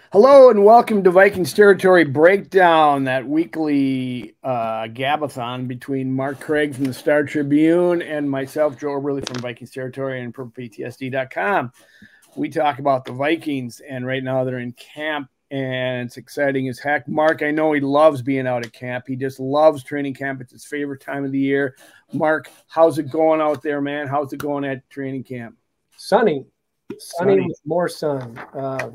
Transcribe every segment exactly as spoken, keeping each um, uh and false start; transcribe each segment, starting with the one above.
Hello and welcome to Vikings Territory Breakdown, that weekly uh, gabathon between Mark Craig from the Star Tribune and myself, Joe Oberly from Vikings Territory and Purple P T S D dot com. We talk about the Vikings, and right now they're in camp, and it's exciting as heck. Mark, I know he loves being out at camp. He just loves training camp. It's his favorite time of the year. Mark, how's it going out there, man? How's it going at training camp? Sunny, sunny, sunny. With more sun. Uh,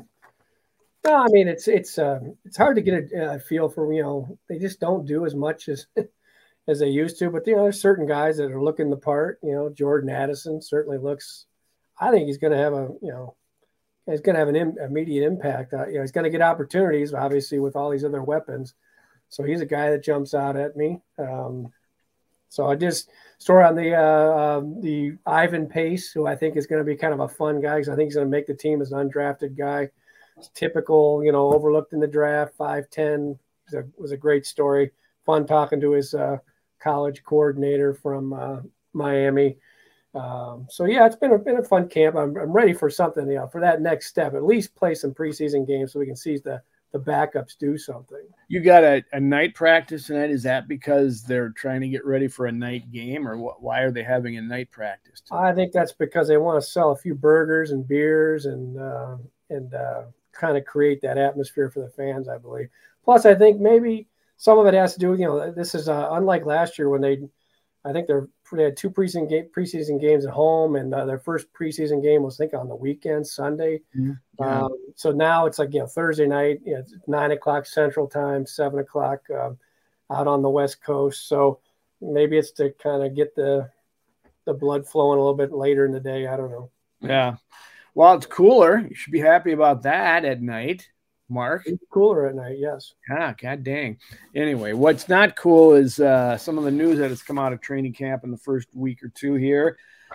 no, I mean it's it's uh, it's hard to get a, a feel for. You know, they just don't do as much as as they used to. But you know, there's certain guys that are looking the part. You know, Jordan Addison certainly looks. I think he's going to have a you know, he's going to have an Im- immediate impact. Uh, you know, he's going to get opportunities, obviously, with all these other weapons. So he's a guy that jumps out at me. Um, so I just story on the uh, um, the Ivan Pace, who I think is going to be kind of a fun guy because I think he's going to make the team as an undrafted guy. It's typical, you know, overlooked in the draft, five ten. Was a, was a great story. Fun talking to his uh, college coordinator from uh, Miami. Um, so, yeah, it's been a, been a fun camp. I'm, I'm ready for something, you know, for that next step. At least play some preseason games so we can see the, the backups do something. You got a, a night practice tonight. Is that because they're trying to get ready for a night game, or what, why are they having a night practice tonight? I think that's because they want to sell a few burgers and beers and uh, and uh, kind of create that atmosphere for the fans, I believe. Plus, I think maybe some of it has to do with, you know, this is uh, unlike last year when they, I think they're, they had two preseason, game, preseason games at home, and uh, their first preseason game was, I think, on the weekend, Sunday. Mm-hmm. Yeah. Um, so now it's like, you know, Thursday night, you know, it's nine o'clock Central Time, seven o'clock uh, out on the West Coast. So maybe it's to kind of get the the blood flowing a little bit later in the day. I don't know. Yeah. Well, it's cooler. You should be happy about that at night, Mark. It's cooler at night, yes. Ah, god dang. Anyway, what's not cool is uh, some of the news that has come out of training camp in the first week or two here.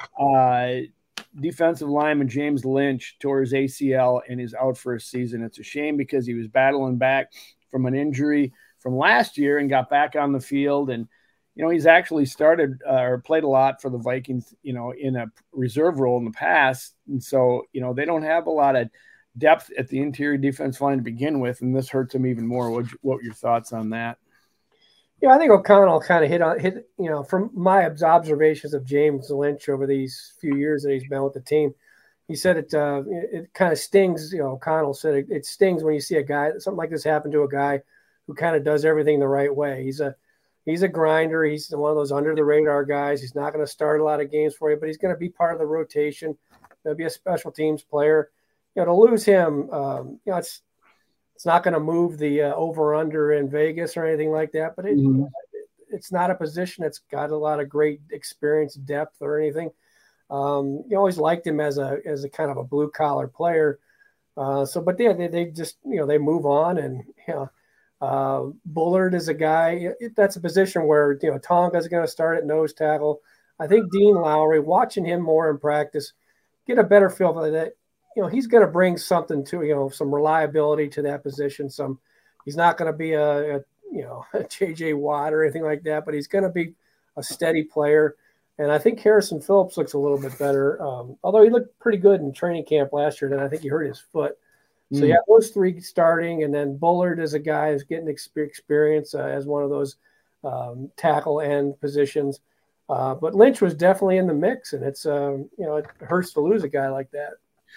Uh, defensive lineman James Lynch tore his A C L and is out for a season. It's a shame because he was battling back from an injury from last year and got back on the field. And, you know, he's actually started uh, or played a lot for the Vikings, you know, in a reserve role in the past. And so, you know, they don't have a lot of depth at the interior defense line to begin with, and this hurts him even more. What what were your thoughts on that? Yeah, I think O'Connell kind of hit on hit. You know, from my observations of James Lynch over these few years that he's been with the team, he said it. Uh, it, it kind of stings. You know, O'Connell said it, it stings when you see a guy something like this happen to a guy who kind of does everything the right way. He's a he's a grinder. He's one of those under the radar guys. He's not going to start a lot of games for you, but he's going to be part of the rotation. He'll be a special teams player. You know, to lose him, um, you know, it's it's not going to move the uh, over/under in Vegas or anything like that. But it, mm-hmm. it, it's not a position that's got a lot of great experience, depth, or anything. Um, you always liked him as a as a kind of a blue collar player. Uh, so, but yeah, they, they just you know they move on, and you know, uh, Bullard is a guy it, that's a position where you know Tonga is going to start at nose tackle. I think Dean Lowry, watching him more in practice, get a better feel for that. You know, he's going to bring something to, you know, some reliability to that position. Some, he's not going to be a, a, you know, a J J Watt or anything like that, but he's going to be a steady player. And I think Harrison Phillips looks a little bit better, um, although he looked pretty good in training camp last year. Then I think he hurt his foot. So mm. yeah, those three starting, and then Bullard is a guy who's getting experience uh, as one of those um, tackle end positions. Uh, but Lynch was definitely in the mix, and it's um, you know it hurts to lose a guy like that.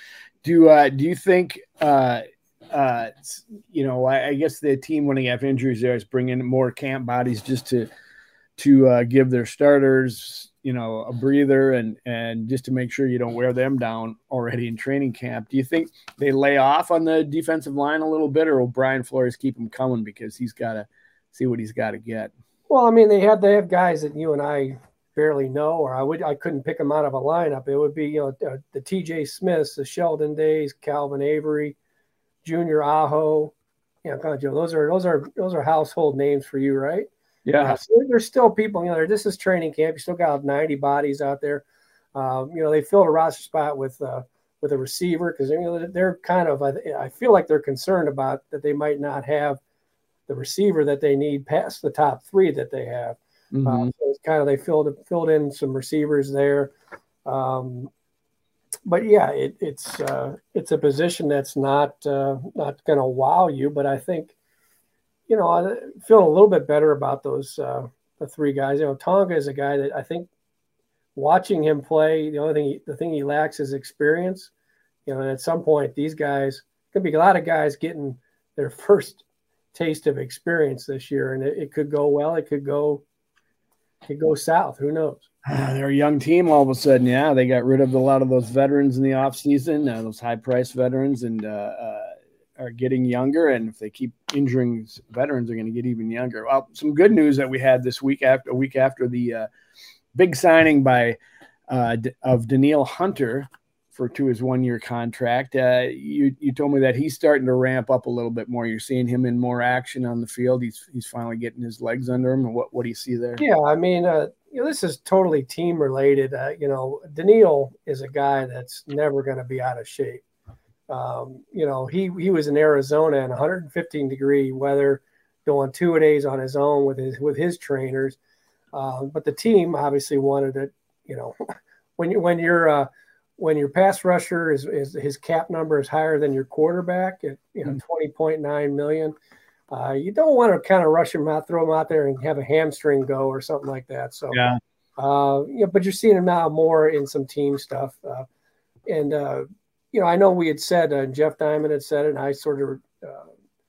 Do uh, do you think, uh, uh, you know, I, I guess the team, when they have injuries there, is bringing more camp bodies just to to uh, give their starters, you know, a breather and and just to make sure you don't wear them down already in training camp. Do you think they lay off on the defensive line a little bit, or will Brian Flores keep him coming because he's got to see what he's got to get? Well, I mean, they have they have guys that you and I barely know, or I would I couldn't pick them out of a lineup. It would be you know uh, the T J Smiths, the Sheldon Days, Calvin Avery, Junior Aho. You know, Joe, those are those are those are household names for you, right? Yeah. Uh, so there's still people. You know, this is training camp. You still got ninety bodies out there. Um, you know, they filled a roster spot with uh, with a receiver because you know they're kind of. I, I feel like they're concerned about that they might not have the receiver that they need past the top three that they have. Mm-hmm. Uh, so it's kind of they filled filled in some receivers there. Um, but yeah, it, it's uh, it's a position that's not uh, not going to wow you. But I think, you know, I feel a little bit better about those uh, the three guys. You know, Tonga is a guy that I think watching him play, the only thing he, the thing he lacks is experience. You know, and at some point, these guys could be a lot of guys getting their first taste of experience this year, and it, it could go well. It could go, it could go south. Who knows? Uh, they're a young team all of a sudden. Yeah, they got rid of a lot of those veterans in the offseason, uh, those high-priced veterans, and uh, uh, are getting younger. And if they keep injuring veterans, they're going to get even younger. Well, some good news that we had this week after a week after the uh, big signing by uh, of Danielle Hunter for to his one-year contract. Uh, you you told me that he's starting to ramp up a little bit more. You're seeing him in more action on the field. He's he's finally getting his legs under him. What what do you see there? Yeah, I mean, uh, you know, this is totally team related. Uh, you know, Danielle is a guy that's never going to be out of shape. Um, you know, he he was in Arizona in one hundred fifteen degree weather, going two a days on his own with his with his trainers. Uh, but the team obviously wanted it. You know, when you when you're uh, when your pass rusher is, is his cap number is higher than your quarterback at you know twenty point nine million, uh, you don't want to kind of rush him out, throw him out there, and have a hamstring go or something like that. So yeah, uh, yeah. But you're seeing him now more in some team stuff, uh, and uh, you know I know we had said uh, Jeff Diamond had said it, and I sort of. Uh,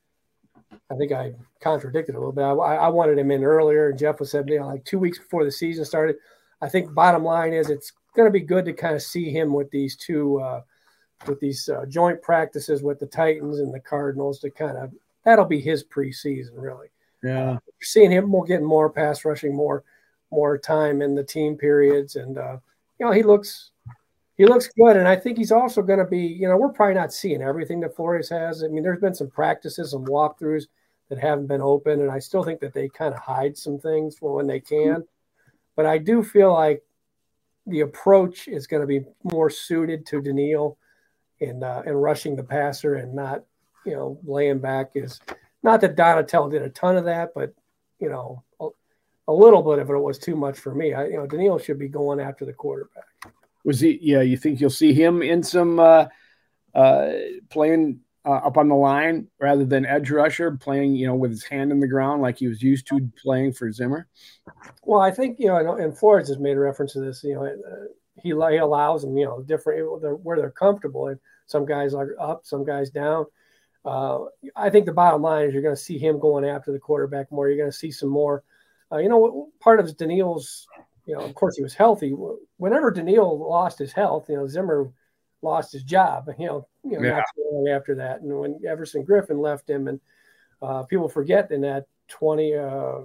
I think I contradicted a little bit. I, I wanted him in earlier, and Jeff was said, you know, like two weeks before the season started. I think bottom line is it's going to be good to kind of see him with these two, uh, with these uh, joint practices with the Titans and the Cardinals to kind of that'll be his preseason really. Yeah, uh, you're seeing him more getting more pass rushing, more more time in the team periods, and uh, you know he looks he looks good, and I think he's also going to be. You know, we're probably not seeing everything that Flores has. I mean, there's been some practices, some walkthroughs that haven't been open, and I still think that they kind of hide some things for when they can. But I do feel like the approach is going to be more suited to Danielle and uh, and rushing the passer and not, you know, laying back. Is not that Donatello did a ton of that, but you know, a, a little bit of it was too much for me. I, you know, Danielle should be going after the quarterback. Was he? Yeah, you think you'll see him in some uh, uh, playing? Uh, up on the line rather than edge rusher, playing, you know, with his hand in the ground like he was used to playing for Zimmer? Well, I think, you know, and Flores has made a reference to this, you know, uh, he, he allows them, you know, different they're, where they're comfortable. And some guys are up, some guys down. Uh, I think the bottom line is you're going to see him going after the quarterback more. You're going to see some more. Uh, you know, part of Danielle's, you know, of course he was healthy. Whenever Danielle lost his health, you know, Zimmer lost his job, you know, you know, yeah. Not too long after that. And when Everson Griffin left him, and uh, people forget in that twenty uh, or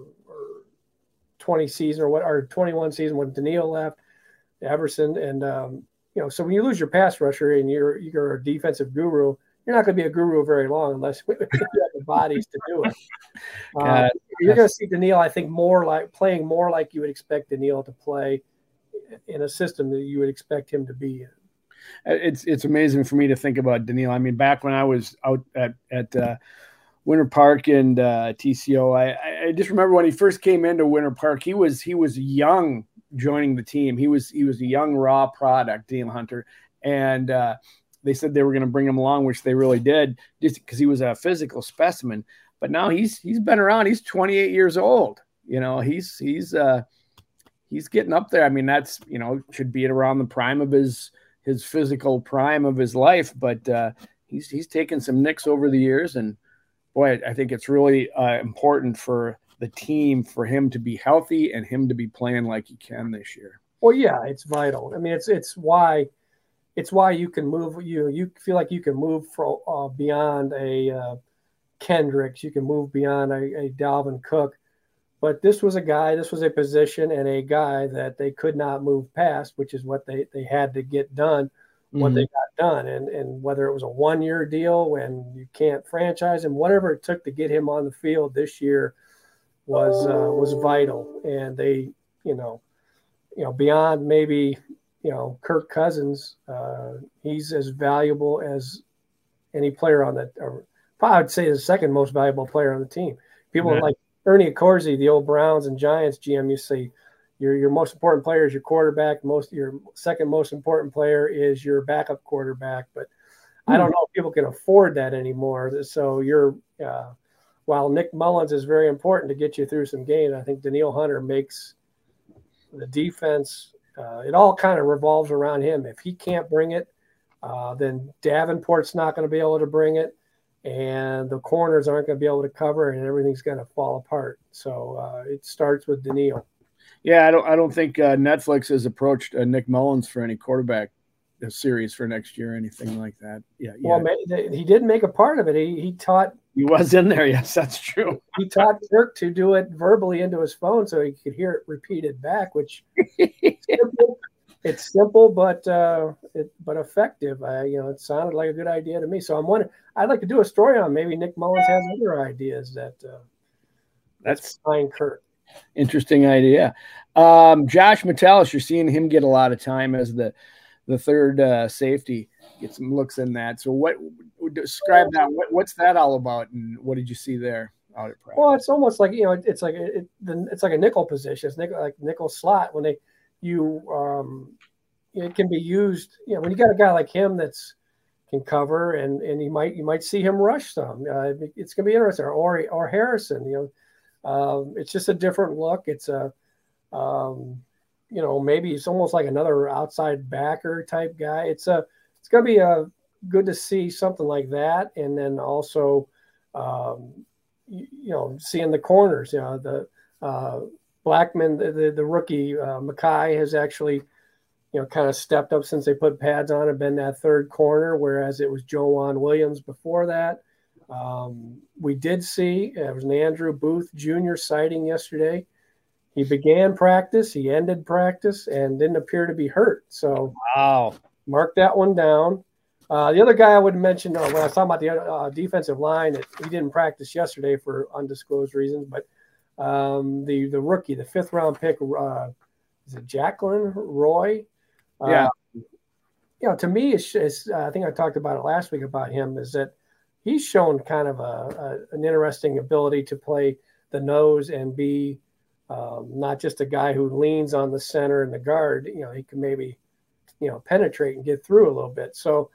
twenty season or what, or twenty-one season when Danielle left, Everson, and um, you know, so when you lose your pass rusher and you're you're a defensive guru, you're not going to be a guru very long unless you have the bodies to do it. Uh, you're going to see Danielle, I think, more like playing more like you would expect Danielle to play in a system that you would expect him to be in. It's it's amazing for me to think about Danielle. I mean, back when I was out at at uh, Winter Park and uh, T C O, I, I just remember when he first came into Winter Park, he was he was young joining the team. He was he was a young raw product, Danielle Hunter, and uh, they said they were going to bring him along, which they really did, just because he was a physical specimen. But now he's he's been around. He's twenty-eight years old. You know, he's he's uh, he's getting up there. I mean, that's, you know, should be at around the prime of his. his physical prime of his life, but uh, he's he's taken some nicks over the years, and boy, I think it's really uh, important for the team for him to be healthy and him to be playing like he can this year. Well, yeah, it's vital. I mean, it's it's why it's why you can move. You you feel like you can move for, uh, beyond a uh, Kendricks. You can move beyond a, a Dalvin Cook. But this was a guy, this was a position and a guy that they could not move past, which is what they, they had to get done, what mm-hmm. they got done. And and whether it was a one-year deal when you can't franchise him, whatever it took to get him on the field this year was uh, was vital. And they, you know, you know, beyond maybe, you know, Kirk Cousins, uh, he's as valuable as any player on that. Or I would say the second most valuable player on the team. People yeah. like Ernie Accorsi, the old Browns and Giants G M, used to say, your your most important player is your quarterback. Most your second most important player is your backup quarterback. But hmm. I don't know if people can afford that anymore. So you're uh, while Nick Mullins is very important to get you through some games, I think Danielle Hunter makes the defense. Uh, it all kind of revolves around him. If he can't bring it, uh, then Davenport's not going to be able to bring it, and the corners aren't going to be able to cover, and everything's going to fall apart. So uh, it starts with Danielle. Yeah, I don't. I don't think uh, Netflix has approached uh, Nick Mullins for any quarterback series for next year, or anything like that. Yeah, yeah. Well, he did make a part of it. He he taught. He was in there. Yes, that's true. He taught Kirk to do it verbally into his phone, so he could hear it repeated back. Which it's simple, it's simple but uh, it, but effective. I, you know, it sounded like a good idea to me. So I'm wondering. I'd like to do a story on maybe Nick Mullins has other ideas that. Uh, that's fine, Kirk. Interesting idea. Um, Josh Metellus, you're seeing him get a lot of time as the the third uh, safety. Get some looks in that. So what describe that? What, what's that all about? And what did you see there out at practice? Well, it's almost like, you know, it's like it, it's like a nickel position. It's nickel, like nickel slot when they you um, it can be used. You know, when you got a guy like him that's can cover and and you might you might see him rush some. Uh, it's gonna be interesting. Or or Harrison, you know. Um, it's just a different look. It's a, um, you know, maybe it's almost like another outside backer type guy. It's a, it's going to be a good to see something like that. And then also, um, you, you know, seeing the corners, you know, the uh, Blackman, the, the, the rookie uh, Mackay has actually, you know, kind of stepped up since they put pads on and been that third corner, whereas it was Joanne Williams before that. Um, we did see it was an Andrew Booth Junior sighting yesterday. He began practice, he ended practice, and didn't appear to be hurt. So, wow, mark that one down. Uh, the other guy I would mention uh, when I was talking about the uh, defensive line, it, he didn't practice yesterday for undisclosed reasons, but um, the the rookie, the fifth round pick, uh, is it Jacqueline Roy? Uh, yeah, you know, to me, it's, it's uh, I think I talked about it last week about him. Is that he's shown kind of a, a an interesting ability to play the nose and be um, not just a guy who leans on the center and the guard. You know, he can maybe, you know, penetrate and get through a little bit. So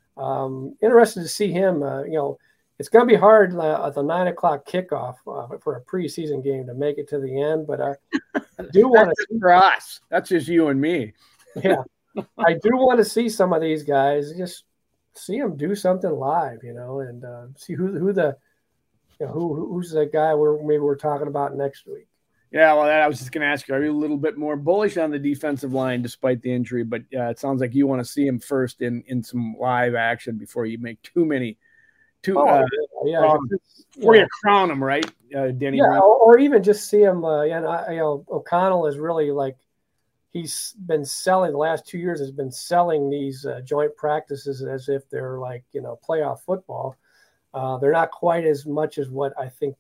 um, interested to see him. Uh, you know, it's going to be hard uh, at the nine o'clock kickoff uh, for a preseason game to make it to the end. But I do want to for us. That's just you and me. Yeah, I do want to see some of these guys just. See him do something live, you know, and uh, see who who the you know, who who's the guy we're maybe we're talking about next week. Yeah, well, I was just going to ask you, are you a little bit more bullish on the defensive line despite the injury? But uh, it sounds like you want to see him first in in some live action before you make too many, too oh, uh, yeah, yeah. Um, before you crown him, right, uh, Denny? Yeah, or, or even just see him. Uh, and I, you know, O'Connell is really like. He's been selling the last two years has been selling these uh, joint practices as if they're like, you know, playoff football. Uh, they're not quite as much as what I think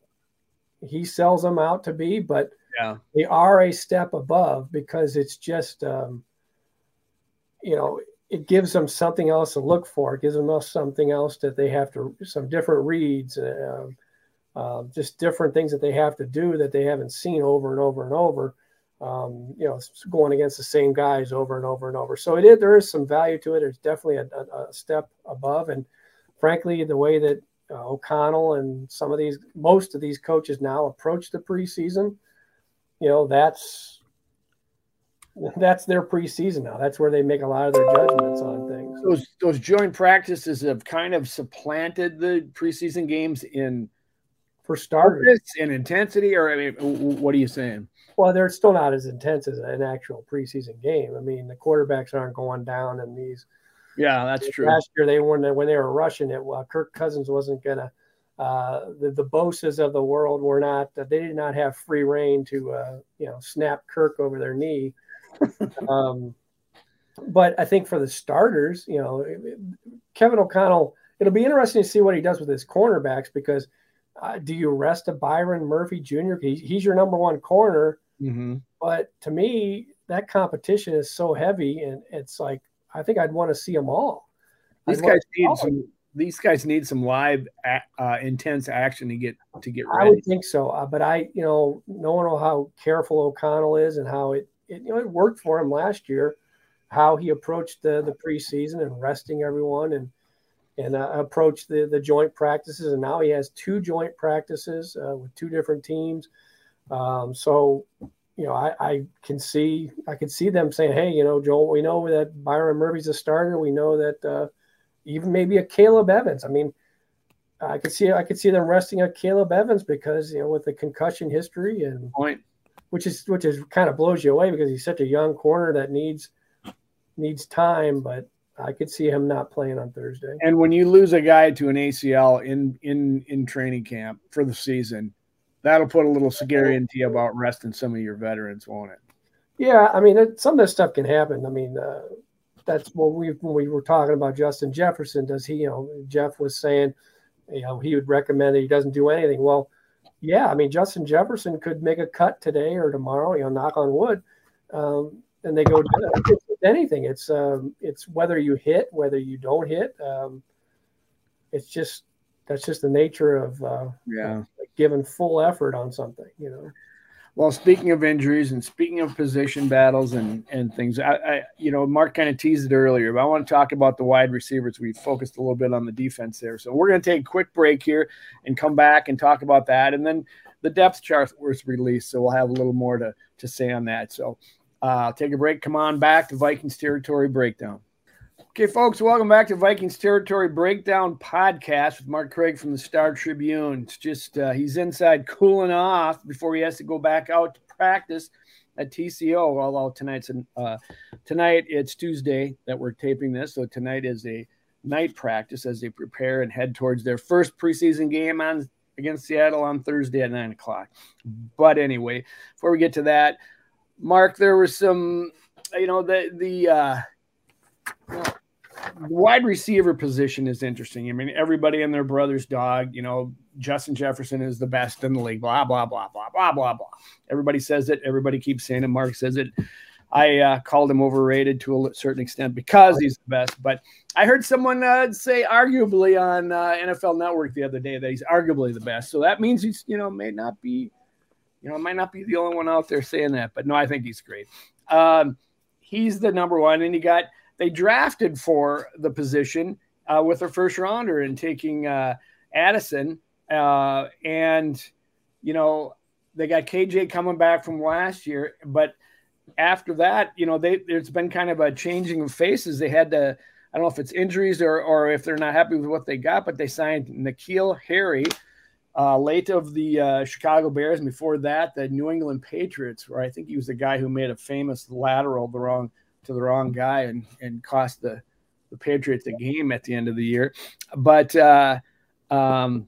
he sells them out to be, but yeah, they are a step above because it's just, um, you know, it gives them something else to look for. It gives them something else that they have to, some different reads, uh, uh, just different things that they have to do that they haven't seen over and over and over. Um, you know, going against the same guys over and over and over. So it is, there is some value to it. It's definitely a, a, a step above. And frankly, the way that uh, O'Connell and some of these, most of these coaches now approach the preseason, you know, that's, that's their preseason now. That's where they make a lot of their judgments on things. Those, those joint practices have kind of supplanted the preseason games in for starters in intensity, or I mean, what are you saying? Well, they're still not as intense as an actual preseason game. I mean, the quarterbacks aren't going down in these. Yeah, that's true. Last year, they weren't when they were rushing it. Well, Kirk Cousins wasn't gonna. Uh, the the Bosas of the world were not. They did not have free reign to uh, you know snap Kirk over their knee. um, but I think for the starters, you know, Kevin O'Connell. It'll be interesting to see what he does with his cornerbacks because uh, do you rest a Byron Murphy Junior? He, he's your number one corner. Mm-hmm. But to me, that competition is so heavy, and it's like I think I'd want to see them all. These I'd guys need some. These guys need some live, uh, intense action to get to get ready. I would think so, uh, but I, you know, knowing how careful O'Connell is and how it it, you know, it worked for him last year, how he approached the, the preseason and resting everyone and, and uh, approached the, the joint practices. And now he has two joint practices uh, with two different teams. Um, so, you know, I, I can see, I can see them saying, hey, you know, Joel, we know that Byron Murphy's a starter. We know that uh, even maybe a Caleb Evans. I mean, I could see, I could see them resting a Caleb Evans because, you know, with the concussion history and point, which is, which is kind of blows you away because he's such a young corner that needs, needs time, but I could see him not playing on Thursday. And when you lose a guy to an A C L in, in, in training camp for the season, that'll put a little scary into you about resting some of your veterans, won't it? Yeah, I mean, it, some of this stuff can happen. I mean, uh, that's what we when we were talking about Justin Jefferson. Does he, you know, Jeff was saying, you know, he would recommend that he doesn't do anything. Well, yeah, I mean, Justin Jefferson could make a cut today or tomorrow, you know, knock on wood, um, and they go it's anything. It's um, it's whether you hit, whether you don't hit. Um, it's just that's just the nature of uh, yeah. Like giving full effort on something, you know. Well, speaking of injuries and speaking of position battles and, and things, I, I you know, Mark kind of teased it earlier, but I want to talk about the wide receivers. We focused a little bit on the defense there. So we're going to take a quick break here and come back and talk about that. And then the depth chart was released, so we'll have a little more to, to say on that. So uh, take a break. Come on back to Vikings Territory Breakdown. Okay, folks, welcome back to Vikings Territory Breakdown podcast with Mark Craig from the Star Tribune. It's just uh, he's inside cooling off before he has to go back out to practice at T C O. Although tonight's an, uh, tonight it's Tuesday that we're taping this, so tonight is a night practice as they prepare and head towards their first preseason game on against Seattle on Thursday at nine o'clock. But anyway, before we get to that, Mark, there was some, you know, the the. Uh, you know, the wide receiver position is interesting. I mean, everybody and their brother's dog, you know, Justin Jefferson is the best in the league, blah, blah, blah, blah, blah, blah, blah. Everybody says it. Everybody keeps saying it. Mark says it. I uh, called him overrated to a certain extent because he's the best. But I heard someone uh, say arguably on uh, N F L Network the other day that he's arguably the best. So that means he's, you know, may not be, you know, might not be the only one out there saying that. But no, I think he's great. Um, he's the number one. And he got – they drafted for the position uh, with their first rounder and taking uh, Addison. Uh, and, you know, they got K J coming back from last year. But after that, you know, they there's been kind of a changing of faces. They had to, I don't know if it's injuries or, or if they're not happy with what they got, but they signed N'Keal Harry, uh, late of the uh, Chicago Bears. And before that, the New England Patriots, where I think he was the guy who made a famous lateral the wrong to the wrong guy and, and cost the, the Patriots the game at the end of the year. But uh, um,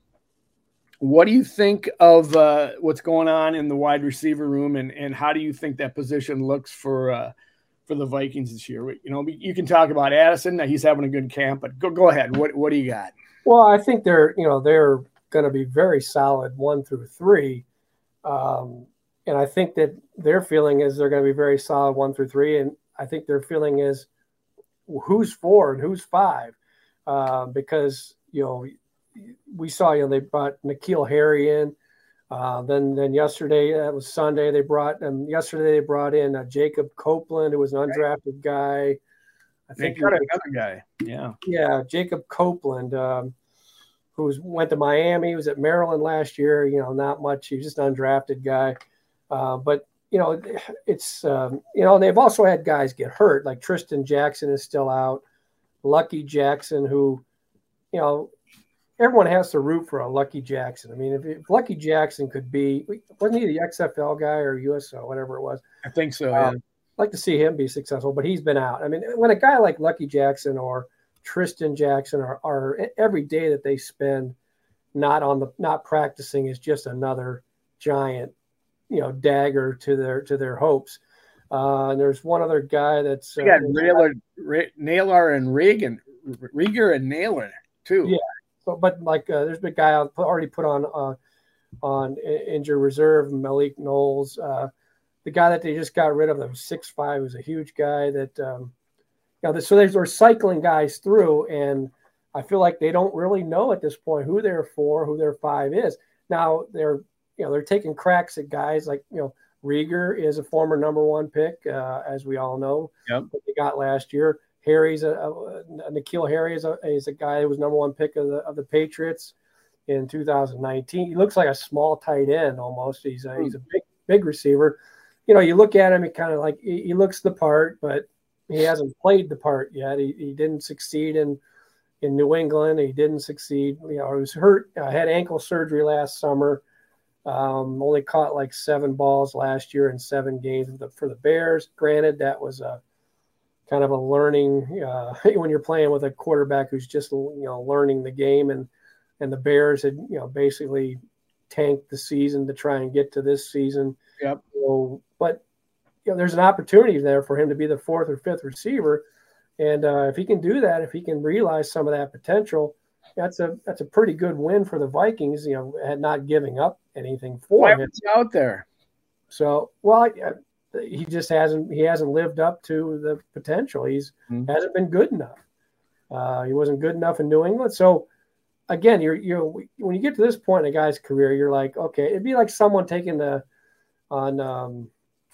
what do you think of uh, what's going on in the wide receiver room, and, and how do you think that position looks for uh, for the Vikings this year? You know, you can talk about Addison. He's having a good camp, but go go ahead. What what do you got? Well, I think they're you know they're going to be very solid one through three, um, and I think that their feeling is they're going to be very solid one through three, and I think their feeling is who's four and who's five, uh, because, you know, we saw, you know, they brought N'Keal Harry in. Uh, then then yesterday, that was Sunday, they brought um, – yesterday they brought in uh, Jacob Copeland, who was an undrafted guy. I think they got another guy. Yeah. Yeah, Jacob Copeland, um, who was, went to Miami. He was at Maryland last year. You know, not much. He was just an undrafted guy. Uh, but – You know, it's, um, you know, they've also had guys get hurt, like Tristan Jackson is still out. Lucky Jackson, who, you know, everyone has to root for a Lucky Jackson. I mean, if, if Lucky Jackson could be, wasn't he the X F L guy or U S O, whatever it was? I think so, yeah. Um, I'd like to see him be successful, but he's been out. I mean, when a guy like Lucky Jackson or Tristan Jackson are, are every day that they spend not on the, not practicing is just another giant, you know, dagger to their to their hopes. Uh, and there's one other guy that's uh, got Naylor, Naylor and Reagan, Rieger and Naylor too. Yeah. So, but like, uh, there's a big guy already put on uh, on injured reserve, Malik Knowles. Uh, the guy that they just got rid of, that was six five, was a huge guy. That um, you know, so they're cycling guys through, and I feel like they don't really know at this point who their four, who their five is. Now they're You know, they're taking cracks at guys like, you know, Rieger is a former number one pick, uh, as we all know. Yep. That they got last year. Harry's a, a N'Keal Harry is a is a guy who was number one pick of the of the Patriots in two thousand nineteen. He looks like a small tight end almost. He's a, mm. he's a big big receiver. You know, you look at him, he kind of like he, he looks the part, but he hasn't played the part yet. He he didn't succeed in in New England. He didn't succeed. You know, he was hurt. Uh, had ankle surgery last summer. Um, only caught like seven balls last year in seven games for the, for the Bears. Granted, that was a kind of a learning uh, when you're playing with a quarterback who's just you know learning the game, and and the Bears had you know basically tanked the season to try and get to this season. Yep. So, but you know, there's an opportunity there for him to be the fourth or fifth receiver, and uh, if he can do that, if he can realize some of that potential, that's a that's a pretty good win for the Vikings. You know, at not giving up anything for Why him. was he out there? So, well, he just hasn't he hasn't lived up to the potential. He's mm-hmm. hasn't been good enough. Uh, he wasn't good enough in New England. So, again, you're you're when you get to this point in a guy's career, you're like, okay, it'd be like someone taking the on um,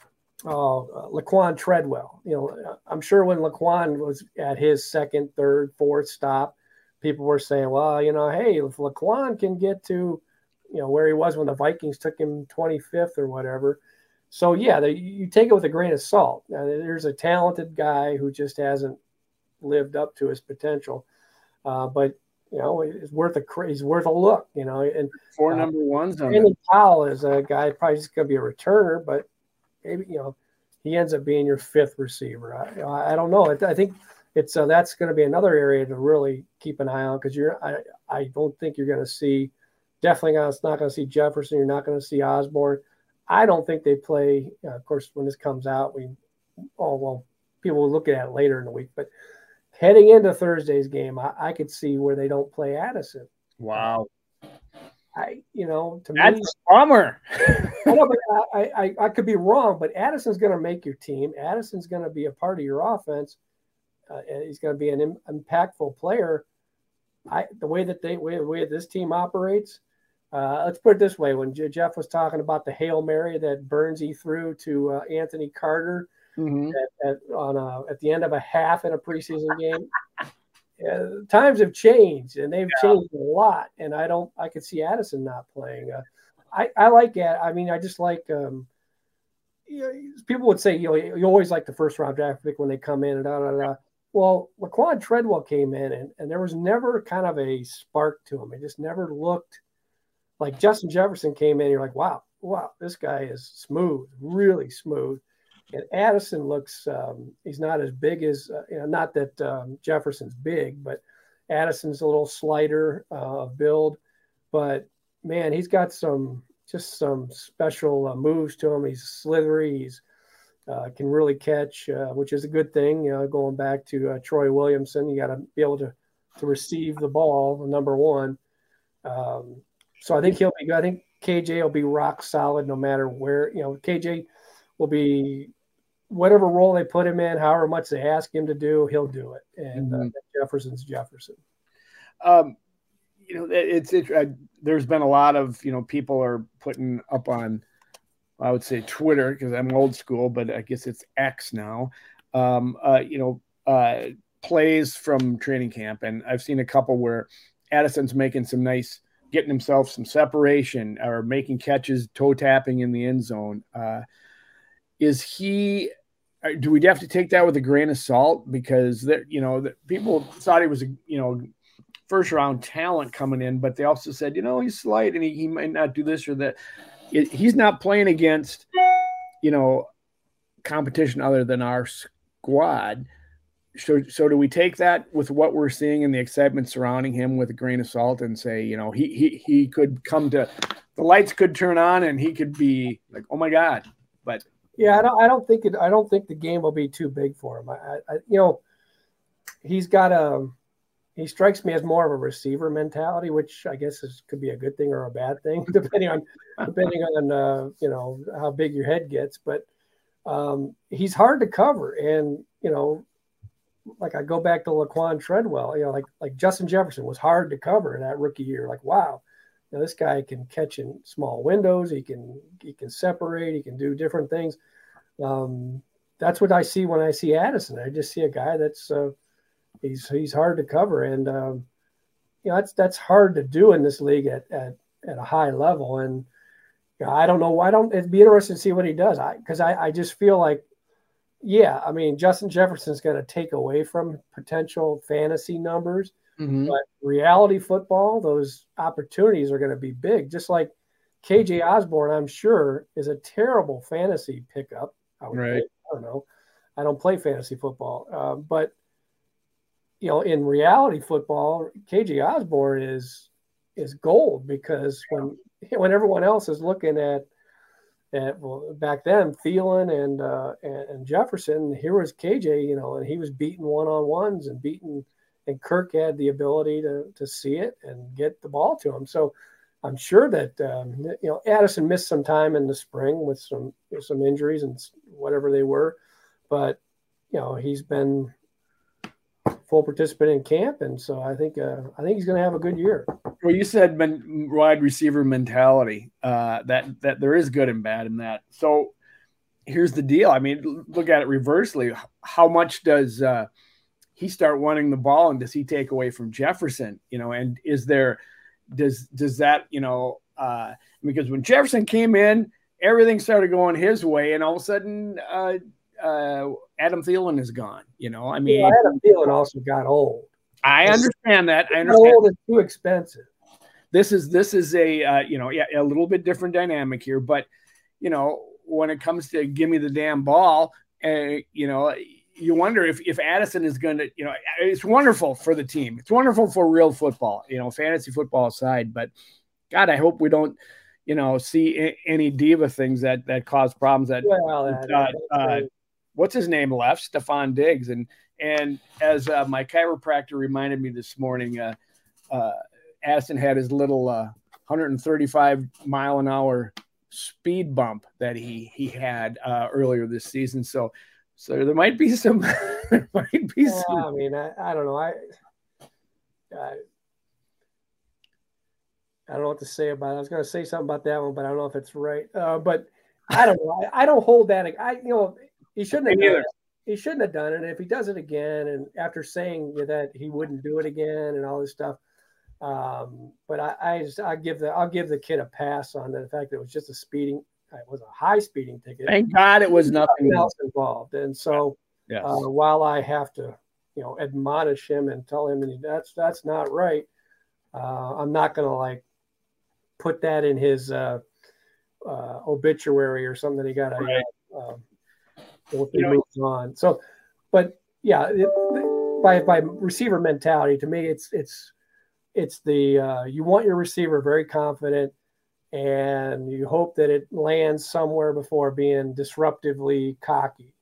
oh, uh, Laquan Treadwell. You know, I'm sure when Laquan was at his second, third, fourth stop, people were saying, well, you know, hey, if Laquan can get to, you know, where he was when the Vikings took him twenty-fifth or whatever. So, yeah, they, you take it with a grain of salt. Now, there's a talented guy who just hasn't lived up to his potential. Uh, but, you know, it's worth a he's worth a look, you know. And four uh, number ones on Brandon Powell is a guy probably just going to be a returner, but maybe, you know, he ends up being your fifth receiver. I, I don't know. I, I think it's uh, that's going to be another area to really keep an eye on because you're I, I don't think you're going to see definitely gonna, not going to see Jefferson. You're not going to see Osborne. I don't think they play. Uh, of course, when this comes out, we oh well, people will look at it later in the week. But heading into Thursday's game, I, I could see where they don't play Addison. Wow. I you know to that's me, a bummer. I know, but I, I I could be wrong. But Addison's going to make your team. Addison's going to be a part of your offense. Uh, and he's going to be an Im- impactful player. I the way that they way, the way this team operates. Uh, let's put it this way: when J- Jeff was talking about the Hail Mary that Burnsy threw to uh, Anthony Carter mm-hmm. at, at on a, at the end of a half in a preseason game, uh, times have changed and they've yeah. changed a lot. And I don't, I could see Addison not playing. Uh, I I like that. I mean, I just like. Um, you know, people would say you know you always like the first round draft pick when they come in and da da da. Well, Laquan Treadwell came in and, and there was never kind of a spark to him. It just never looked. Like Justin Jefferson came in, you're like, wow, wow, this guy is smooth, really smooth. And Addison looks, um, he's not as big as, uh, you know, not that um, Jefferson's big, but Addison's a little slighter uh, build. But man, he's got some, just some special uh, moves to him. He's slithery. He's uh, can really catch, uh, which is a good thing. You know, going back to uh, Troy Williamson, you got to be able to to receive the ball, number one. Um, So I think he'll be good. I think K J will be rock solid no matter where, you know, K J will be whatever role they put him in, however much they ask him to do, he'll do it. And mm-hmm. uh, Jefferson's Jefferson. Um, you know, it's, it, uh, there's been a lot of, you know, people are putting up on, I would say Twitter because I'm old school, but I guess it's X now, um, uh, you know, uh, plays from training camp. And I've seen a couple where Addison's making some nice, getting himself some separation or making catches, toe tapping in the end zone. Uh, is he, do we have to take that with a grain of salt? Because there, you know, the, people thought he was a, you know, first round talent coming in, but they also said, you know, he's slight and he, he might not do this or that. It, he's not playing against, you know, competition other than our squad. So, so do we take that with what we're seeing and the excitement surrounding him with a grain of salt and say, you know, he he he could come to, the lights could turn on and he could be like, oh my God. But yeah, I don't I don't think it I don't think the game will be too big for him. I, I you know, he's got a he strikes me as more of a receiver mentality, which I guess is could be a good thing or a bad thing, depending on depending on uh, you know, how big your head gets. But um, he's hard to cover, and you know. Like I go back to Laquan Treadwell, you know, like like Justin Jefferson was hard to cover that rookie year. Like, wow, know, this guy can catch in small windows. He can he can separate. He can do different things. Um, that's what I see when I see Addison. I just see a guy that's uh, he's he's hard to cover, and um, you know that's that's hard to do in this league at at, at a high level. And you know, I don't know why. Don't it'd be interesting to see what he does. I because I, I just feel like, yeah, I mean Justin Jefferson's going to take away from potential fantasy numbers. Mm-hmm. But reality football, those opportunities are going to be big. Just like K J Osborne, I'm sure, is a terrible fantasy pickup. I would right. think. I don't know. I don't play fantasy football. Uh, but, you know, in reality football, K J Osborne is is gold because when when everyone else is looking at, at well, back then, Thielen and, uh, and, and Jefferson, here was K J, you know, and he was beating one-on-ones and beating – and Kirk had the ability to to see it and get the ball to him. So I'm sure that um, you know Addison missed some time in the spring with some with some injuries and whatever they were, but you know he's been full participant in camp, and so I think uh, I think he's going to have a good year. Well, you said men, wide receiver mentality. Uh, that that there is good and bad in that. So here's the deal. I mean, look at it reversely. How much does uh, he start wanting the ball, and does he take away from Jefferson? You know, and is there, does, does that, you know, uh, because when Jefferson came in, everything started going his way, and all of a sudden, uh, uh, Adam Thielen is gone. You know, I mean, yeah, Adam Thielen also got old. I understand that. I understand. Old is too expensive. This is, this is a, uh, you know, yeah, a little bit different dynamic here, but you know, when it comes to give me the damn ball, uh, you know, you wonder if, if Addison is going to, you know, it's wonderful for the team. It's wonderful for real football, you know, fantasy football aside. But God, I hope we don't, you know, see a, any diva things that that cause problems. That, well, that uh, uh, what's his name left, Stephon Diggs, and and as uh, my chiropractor reminded me this morning, uh, uh, Addison had his little uh, one thirty-five mile an hour speed bump that he he had uh, earlier this season. So. So there might be some. there might be yeah, some. I mean, I, I don't know. I, I I don't know what to say about it. I was going to say something about that one, but I don't know if it's right. Uh, but I don't know. I, I don't hold that. I you know he shouldn't have done it. He shouldn't have done it. And if he does it again, and after saying that he wouldn't do it again and all this stuff, um, but I I, just, I give the I'll give the kid a pass on the fact that it was just a speeding. It was a high speeding ticket. Thank God it was nothing else involved. And so yes. uh, while I have to, you know, admonish him and tell him and that's that's not right, uh, I'm not going to like put that in his uh, uh, obituary or something that he got to right. uh, uh, he moves on. So, but yeah, it, by by receiver mentality, to me, it's it's it's the uh, you want your receiver very confident. And you hope that it lands somewhere before being disruptively cocky.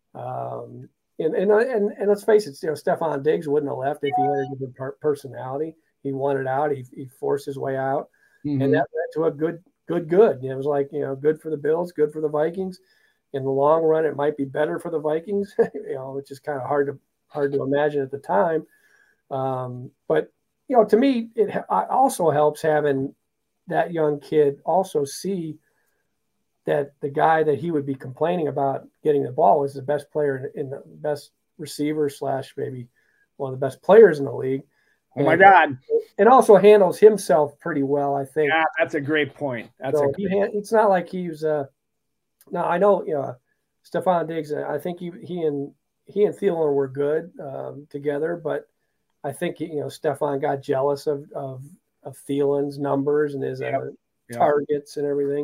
Um, and, and and and let's face it, you know, Stephon Diggs wouldn't have left if he had a different personality. He wanted out. He he forced his way out, mm-hmm. and that led to a good good good. You know, it was like you know, good for the Bills, good for the Vikings. In the long run, it might be better for the Vikings. you know, which is kind of hard to hard to imagine at the time. Um, but you know, to me, it also helps having that young kid also see that the guy that he would be complaining about getting the ball was the best player in, in the best receiver slash maybe one of the best players in the league. Oh my God. And also handles himself pretty well, I think. Yeah, that's a great point. That's so a great he, it's not like he was uh now I know, you know, Stephon Diggs, I think he, he and he and Thielen were good um, together, but I think, you know, Stephon got jealous of, of, of Thielen's numbers and his yep. uh, yep. targets and everything.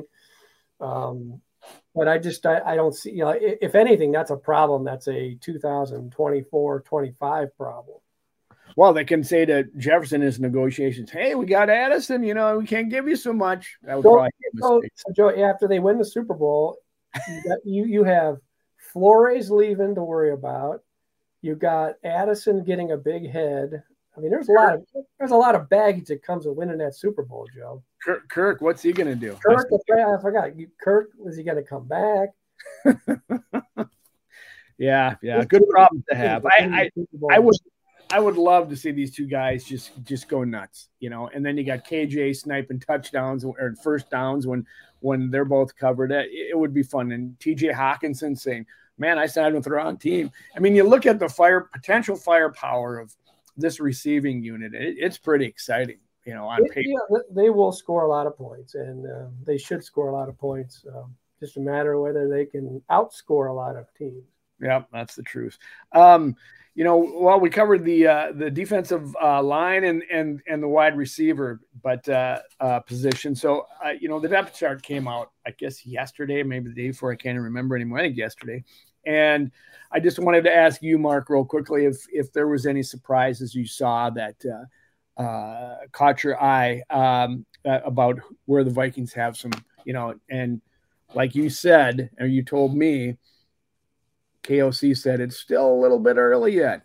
Um, but I just, I, I don't see, you know, if, if anything, that's a problem. That's a two thousand twenty-four, twenty-five problem. Well, they can say to Jefferson in his negotiations, hey, we got Addison, you know, we can't give you so much. That would so, probably be a so, mistake. so, Joe, after they win the Super Bowl, you, got, you, you have Flores leaving to worry about. You got Addison getting a big head. I mean, there's a lot of there's a lot of baggage that comes with winning that Super Bowl, Joe. Kirk, Kirk what's he going to do? Kirk, I forgot. Kirk, was he going to come back? yeah, yeah, good problem to have. I, I, I would, I would love to see these two guys just just go nuts, you know. And then you got K J sniping touchdowns or first downs when when they're both covered. It, it would be fun. And T J Hawkinson saying, "Man, I signed with the wrong team." I mean, you look at the fire potential firepower of this receiving unit. It, it's pretty exciting, you know. On paper, yeah, they will score a lot of points, and uh, they should score a lot of points. Um, just a matter of whether they can outscore a lot of teams. Yeah, that's the truth. Um, you know, well, we covered the uh, the defensive uh, line and and and the wide receiver, but uh, uh, position. So, uh, you know, the depth chart came out, I guess, yesterday, maybe the day before. I can't even remember anymore. I think yesterday. And I just wanted to ask you, Mark, real quickly, if if there was any surprises you saw that uh, uh, caught your eye um, uh, about where the Vikings have some, you know, and like you said, or you told me, K O C said it's still a little bit early yet.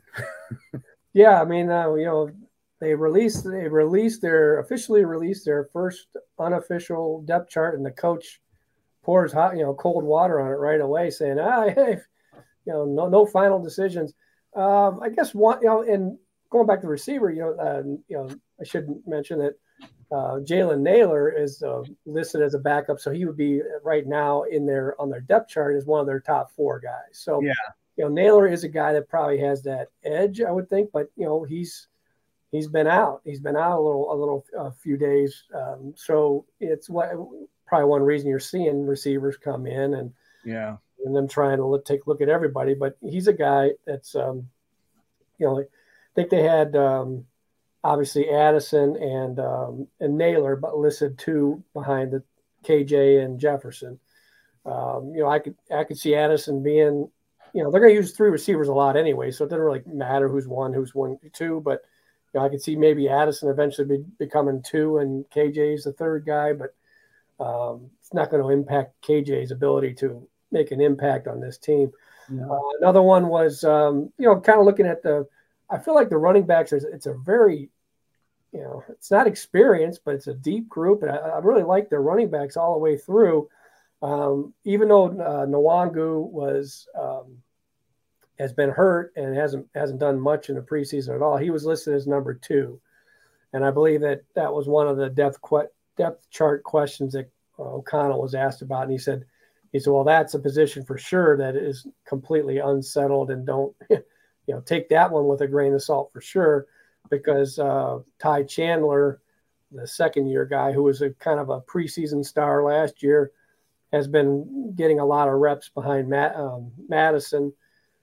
Yeah, I mean, uh, you know, they released they released their officially released their first unofficial depth chart, and the coach pours hot, you know, cold water on it right away, saying, "Ah, hey, you know, no no final decisions." Um, I guess one, you know, and going back to the receiver, you know, uh, you know, I should mention that uh, Jalen Naylor is uh, listed as a backup, so he would be right now in their on their depth chart as one of their top four guys. So, yeah, you know, Naylor is a guy that probably has that edge, I would think, but you know, he's he's been out. He's been out a little a little a few days, um, so it's what probably one reason you're seeing receivers come in and yeah, and them trying to look, take a look at everybody. But he's a guy that's, um, you know, I think they had. Um, Obviously, Addison and um, and Naylor, but listed two behind the K J and Jefferson. Um, you know, I could I could see Addison being, you know, they're going to use three receivers a lot anyway, so it doesn't really matter who's one, who's one, two. But you know, I could see maybe Addison eventually be, becoming two, and K J's the third guy. But um, it's not going to impact K J's ability to make an impact on this team. Yeah. Uh, another one was, um, you know, kind of looking at the. I feel like the running backs, it's a very, you know, it's not experienced, but it's a deep group. And I, I really like their running backs all the way through. Um, even though uh, Nwangu was, um, has been hurt and hasn't, hasn't done much in the preseason at all, he was listed as number two. And I believe that that was one of the depth, que- depth chart questions that uh, O'Connell was asked about. And he said, he said, well, that's a position for sure that is completely unsettled, and don't, you know, take that one with a grain of salt for sure, because uh, Ty Chandler, the second year guy who was a kind of a preseason star last year, has been getting a lot of reps behind Matt, um, Madison.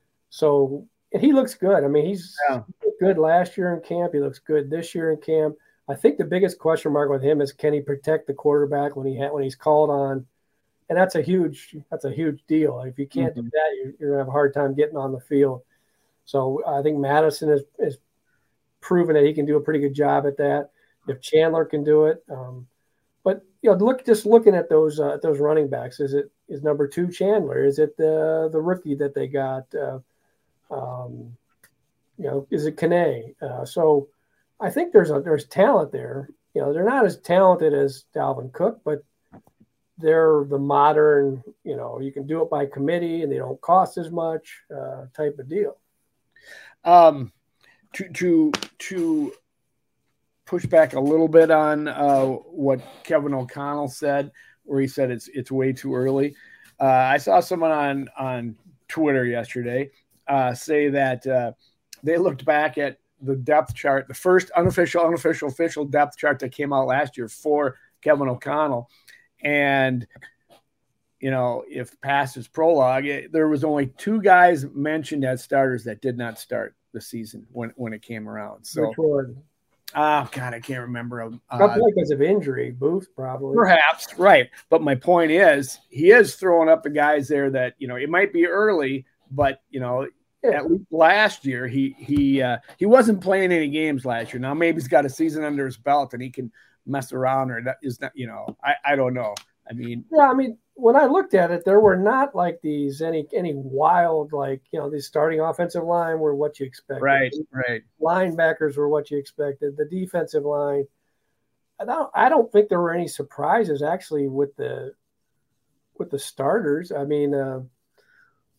So and he looks good. I mean, he's yeah. good last year in camp. He looks good this year in camp. I think the biggest question mark with him is, can he protect the quarterback when he ha- when he's called on? And that's a huge that's a huge deal. If you can't mm-hmm. do that, you're, you're gonna have a hard time getting on the field. So I think Madison is, is proven that he can do a pretty good job at that. If Chandler can do it, um, but you know, look just looking at those uh, those running backs, is it is number two Chandler? Is it the the rookie that they got? Uh, um, you know, is it Kane? Uh, so I think there's a there's talent there. You know, they're not as talented as Dalvin Cook, but they're the modern. You know, you can do it by committee and they don't cost as much uh, type of deal. Um, to to to push back a little bit on uh, what Kevin O'Connell said, where he said it's it's way too early. Uh, I saw someone on on Twitter yesterday uh, say that uh, they looked back at the depth chart, the first unofficial, unofficial, official depth chart that came out last year for Kevin O'Connell, and you know, if past his prologue, it, there was only two guys mentioned as starters that did not start the season when, when it came around. So, which one? Oh, God, I can't remember. Uh, probably because of injury, Booth, probably. Perhaps, right. But my point is, he is throwing up the guys there that, you know, it might be early, but, you know, yeah. at least last year, he he uh, he wasn't playing any games last year. Now, maybe he's got a season under his belt and he can mess around, or that is not, you know, I, I don't know. I mean, yeah, I mean, when I looked at it, there were not like these any any wild, like, you know, the starting offensive line were what you expected. Right, right. Linebackers were what you expected. The defensive line, I don't I don't think there were any surprises actually with the with the starters. I mean, uh,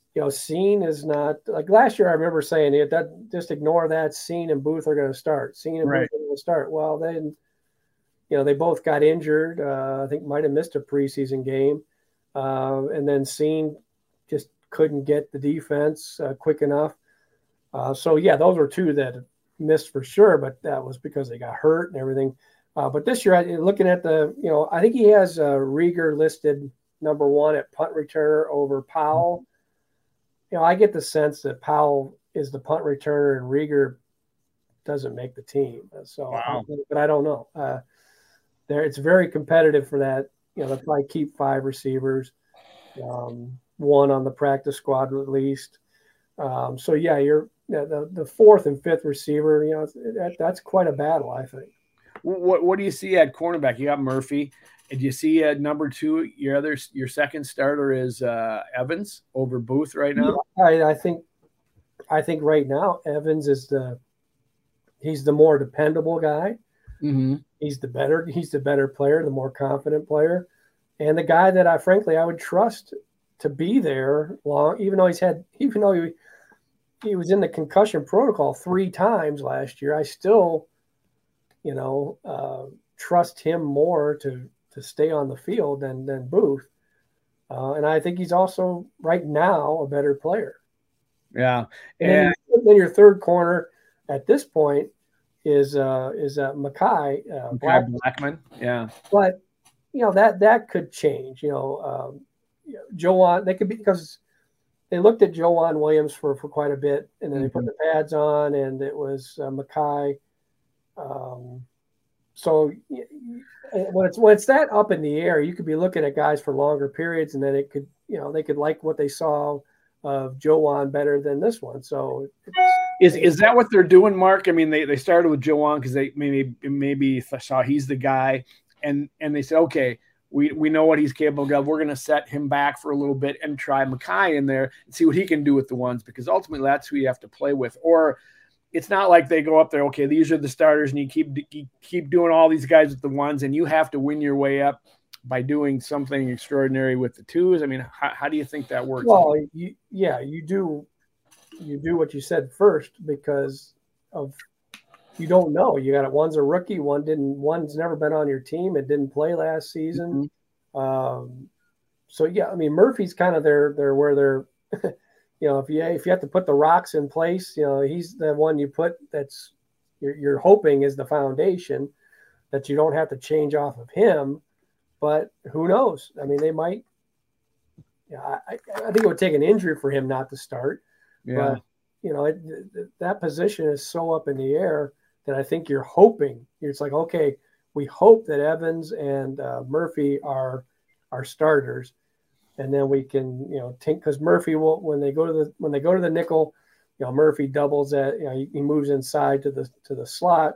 you know, Scene is not like last year. I remember saying it, that just ignore that. Scene and Booth are going to start. Scene and Right. Booth are going to start. Well, then, you know, they both got injured. Uh, I think might have missed a preseason game, uh, and then Scene just couldn't get the defense uh, quick enough. Uh, so yeah, those were two that missed for sure, but that was because they got hurt and everything. Uh, but this year, looking at the, you know, I think he has uh, Rieger listed number one at punt returner over Powell. You know, I get the sense that Powell is the punt returner and Rieger doesn't make the team. So, wow. but I don't know. Uh, there, it's very competitive for that. You know, they'll probably keep five receivers, um, one on the practice squad at least. Um, so yeah, you're yeah, the the fourth and fifth receiver. You know, that, that's quite a battle, I think. What What do you see at cornerback? You got Murphy. And you see at number two, your other, your second starter is uh, Evans over Booth right now. Yeah, I, I think, I think right now Evans is the, he's the more dependable guy. Mm-hmm. He's the better, he's the better player, the more confident player, and the guy that I frankly I would trust to be there long, even though he's had, even though he he was in the concussion protocol three times last year. I still, you know, uh, trust him more to. to stay on the field than than Booth. Uh, and I think he's also right now a better player. Yeah. And, and then, then your third corner at this point is uh, is uh, Mekhi uh, Blackman. Blackman. Yeah. But, you know, that that could change. You know, um, you know, Joanne, they could be, because they looked at Joanne Williams for, for quite a bit, and then mm-hmm. they put the pads on, and it was uh, Mekhi. Um, so when it's when it's that up in the air, you could be looking at guys for longer periods, and then it could, you know, they could like what they saw of Joanne better than this one. So is is that what they're doing, Mark? I mean, they, they started with Joanne because they maybe maybe saw he's the guy, and and they said, okay, we we know what he's capable of. We're going to set him back for a little bit and try Mekhi in there and see what he can do with the ones, because ultimately that's who you have to play with. Or it's not like they go up there, okay, these are the starters, and you keep you keep doing all these guys with the ones, and you have to win your way up by doing something extraordinary with the twos. I mean, how, how do you think that works? Well, you, yeah, you do you do what you said first, because of you don't know. You got it. One's a rookie, one didn't. One's never been on your team. It didn't play last season. Mm-hmm. Um, so yeah, I mean, Murphy's kind of their their where they're. You know, if you if you have to put the rocks in place, you know, he's the one you put that's you're, you're hoping is the foundation that you don't have to change off of him. But who knows? I mean, they might. Yeah, I, I think it would take an injury for him not to start. Yeah. But you know, it, that position is so up in the air that I think you're hoping. It's like, okay, we hope that Evans and uh, Murphy are are starters. And then we can, you know, think, because Murphy will, when they go to the when they go to the nickel, you know, Murphy doubles that, you know, he, he moves inside to the to the slot,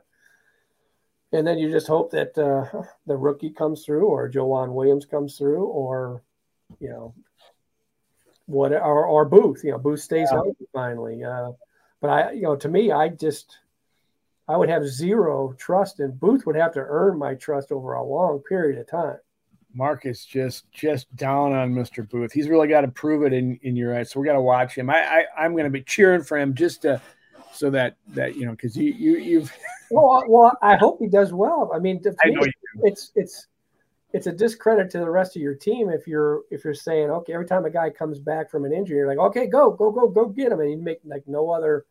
and then you just hope that uh, the rookie comes through, or Joanne Williams comes through, or you know, what or, or Booth, you know, Booth stays yeah. healthy finally. Uh, but I, you know, to me, I just I would have zero trust, and Booth would have to earn my trust over a long period of time. Mark is just just down on Mister Booth. He's really got to prove it in, in your eyes. So we got to watch him. I, I I'm going to be cheering for him just to so that that you know, because you you you've. well, well, I hope he does well. I mean, to I me, know you do. it's it's it's a discredit to the rest of your team if you're if you're saying, okay, every time a guy comes back from an injury, you're like, okay, go go go go get him, and you make like no other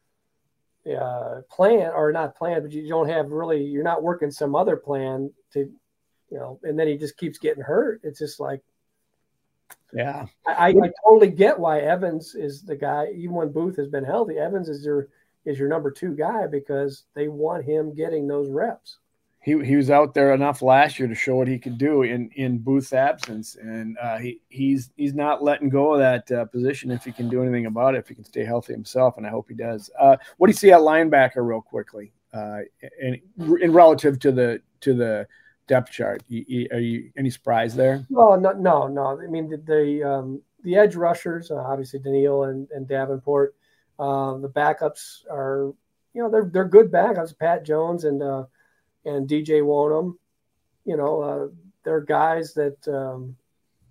uh, plan or not plan, but you don't have really you're not working some other plan to. You know, and then he just keeps getting hurt. It's just like, yeah, I, I totally get why Evans is the guy. Even when Booth has been healthy, Evans is your is your number two guy because they want him getting those reps. He he was out there enough last year to show what he could do in, in Booth's absence, and uh, he he's he's not letting go of that uh, position if he can do anything about it. If he can stay healthy himself, and I hope he does. Uh, what do you see at linebacker, real quickly, uh, in in relative to the to the depth chart? Are you any surprise there? Well, no, no, no. I mean, the the, um, the edge rushers, uh, obviously Daniil and, and Davenport. Uh, the backups are, you know, they're they're good backups. Pat Jones and uh, and D J Wonham. You know, uh, they're guys that um,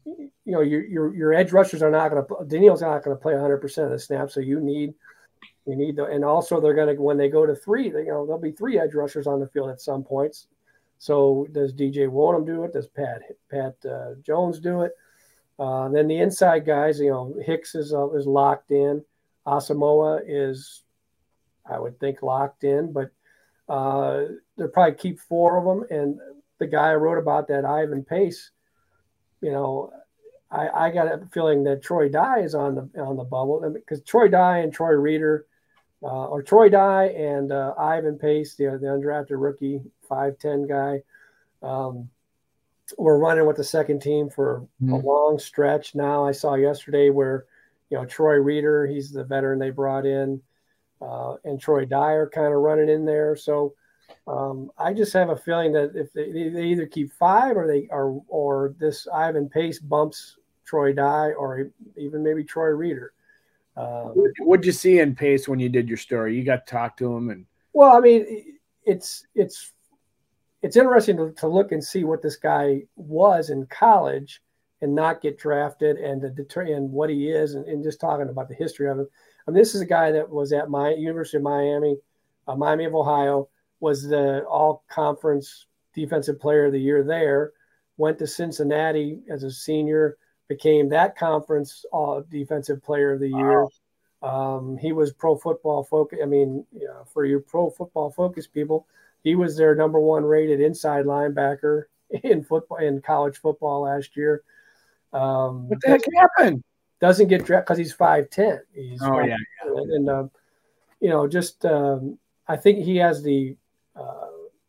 you know, your your your edge rushers are not going to. Daniel's not going to play one hundred percent of the snaps, so you need you need the, and also they're going to when they go to three, they, you know, there'll be three edge rushers on the field at some points. So does D J Wonnum do it? Does Pat Pat uh, Jones do it? Uh, then the inside guys, you know, Hicks is uh, is locked in. Asamoah is, I would think, locked in, but uh, they'll probably keep four of them. And the guy I wrote about, that Ivan Pace, you know, I, I got a feeling that Troy Dye is on the on the bubble, because Troy Dye and Troy Reeder, uh, or Troy Dye and uh, Ivan Pace, the, the undrafted rookie five ten guy, um, were running with the second team for mm-hmm. a long stretch. Now I saw yesterday where, you know, Troy Reeder, he's the veteran they brought in, uh, and Troy Dye kind of running in there. So um, I just have a feeling that if they, they either keep five or they are, or this Ivan Pace bumps Troy Dye, or even maybe Troy Reeder. Um, what did you see in Pace when you did your story? You got to talk to him, and well, I mean, it's it's it's interesting to, to look and see what this guy was in college and not get drafted, and to determine what he is, and, and just talking about the history of him. I mean, this is a guy that was at my University of Miami, uh, Miami of Ohio, was the all-conference defensive player of the year there, went to Cincinnati as a senior, became that conference all defensive player of the year. Wow. Um, he was Pro Football Focus. I mean, you know, for you Pro Football Focus people, he was their number one rated inside linebacker in football, in college football last year. Um, what the heck happened? Doesn't get drafted because he's five ten. He's oh yeah, yeah. And, and uh, you know, just um, I think he has the uh,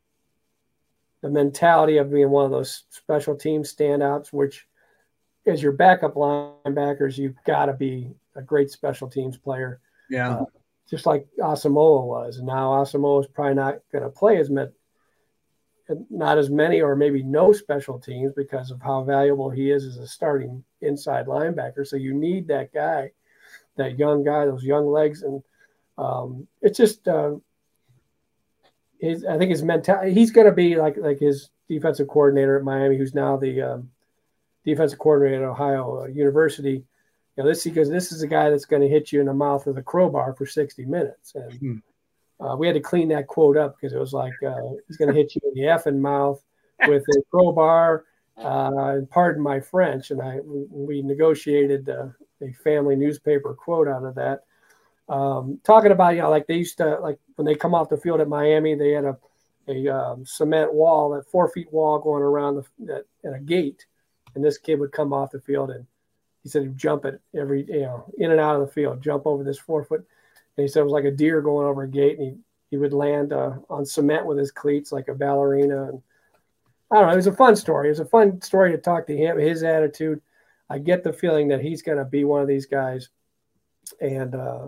the mentality of being one of those special team standouts, which, as your backup linebackers, you've got to be a great special teams player. Yeah. Uh, just like Asamoah was. And now Asamoah is probably not going to play as many, not as many or maybe no special teams because of how valuable he is as a starting inside linebacker. So you need that guy, that young guy, those young legs. And um, it's just, uh, his, I think his mentality, he's going to be like, like his defensive coordinator at Miami, who's now the um, defensive coordinator at Ohio uh, University. You know, this because this is a guy that's going to hit you in the mouth with a crowbar for sixty minutes, and hmm. uh, we had to clean that quote up because it was like uh, he's going to hit you in the effing mouth with a crowbar. Uh, and pardon my French, and I we negotiated uh, a family newspaper quote out of that, um, talking about, you know, like they used to, like when they come off the field at Miami, they had a a um, cement wall, that four feet wall going around the that, and a gate, and this kid would come off the field and he said he'd jump it every, you know, in and out of the field, jump over this four foot. And he said it was like a deer going over a gate, and he, he would land uh, on cement with his cleats like a ballerina. And I don't know, it was a fun story. It was a fun story to talk to him, his attitude. I get the feeling that he's going to be one of these guys, and uh,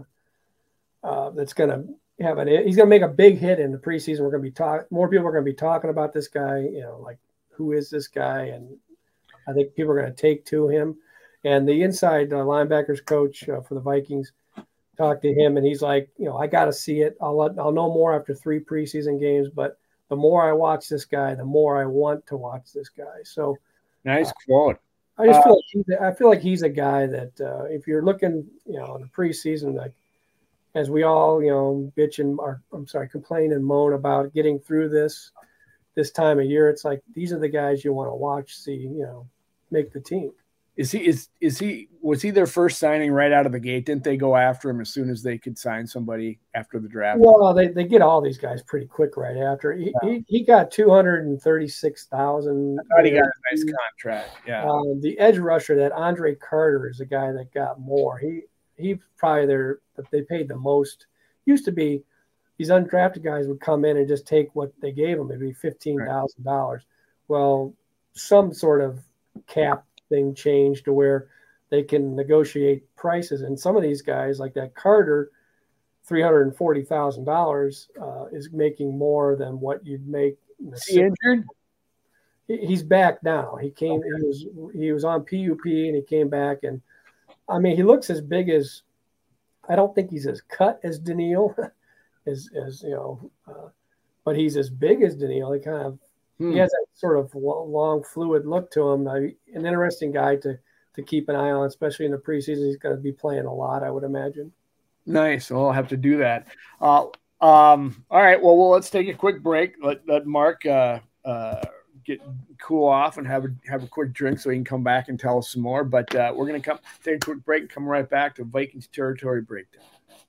uh, that's going to have an, he's going to make a big hit in the preseason. We're going to be talking, more people are going to be talking about this guy, you know, like, who is this guy? And I think people are going to take to him. And the inside uh, linebackers coach uh, for the Vikings talked to him, and he's like, you know, I got to see it. I'll let, I'll know more after three preseason games, but the more I watch this guy, the more I want to watch this guy. So nice quote. Uh, I just feel uh, like he's, I feel like he's a guy that uh, if you're looking, you know, in the preseason, like as we all, you know, bitch and or I'm sorry, complain and moan about getting through this this time of year, it's like these are the guys you want to watch, see, you know, make the team. Is he is is he was he their first signing right out of the gate? Didn't they go after him as soon as they could sign somebody after the draft? Well, they, they get all these guys pretty quick right after. He yeah. he, he got two hundred and thirty six thousand. I thought he got a nice contract. Yeah. Um, the edge rusher, that Andre Carter, is the guy that got more. He he probably their they paid the most. Used to be these undrafted guys would come in and just take what they gave them, maybe fifteen thousand right. dollars. Well, some sort of cap thing changed to where they can negotiate prices, and some of these guys like that Carter, three hundred forty thousand dollars uh, is making more than what you'd make. In the is he injured? He, he's back now. He came. Okay. He was he was on P U P and he came back, and I mean he looks as big as. I don't think he's as cut as Daniil, as as you know, uh, but he's as big as Daniil. He kind of. Hmm. He has that sort of long, fluid look to him. I, an interesting guy to to keep an eye on, especially in the preseason. He's going to be playing a lot, I would imagine. Nice. Well, I'll have to do that. Uh, um, all right. Well, well, let's take a quick break. Let, let Mark uh, uh, get cool off and have a, have a quick drink so he can come back and tell us some more. But uh, we're going to come take a quick break and come right back to Vikings Territory Breakdown.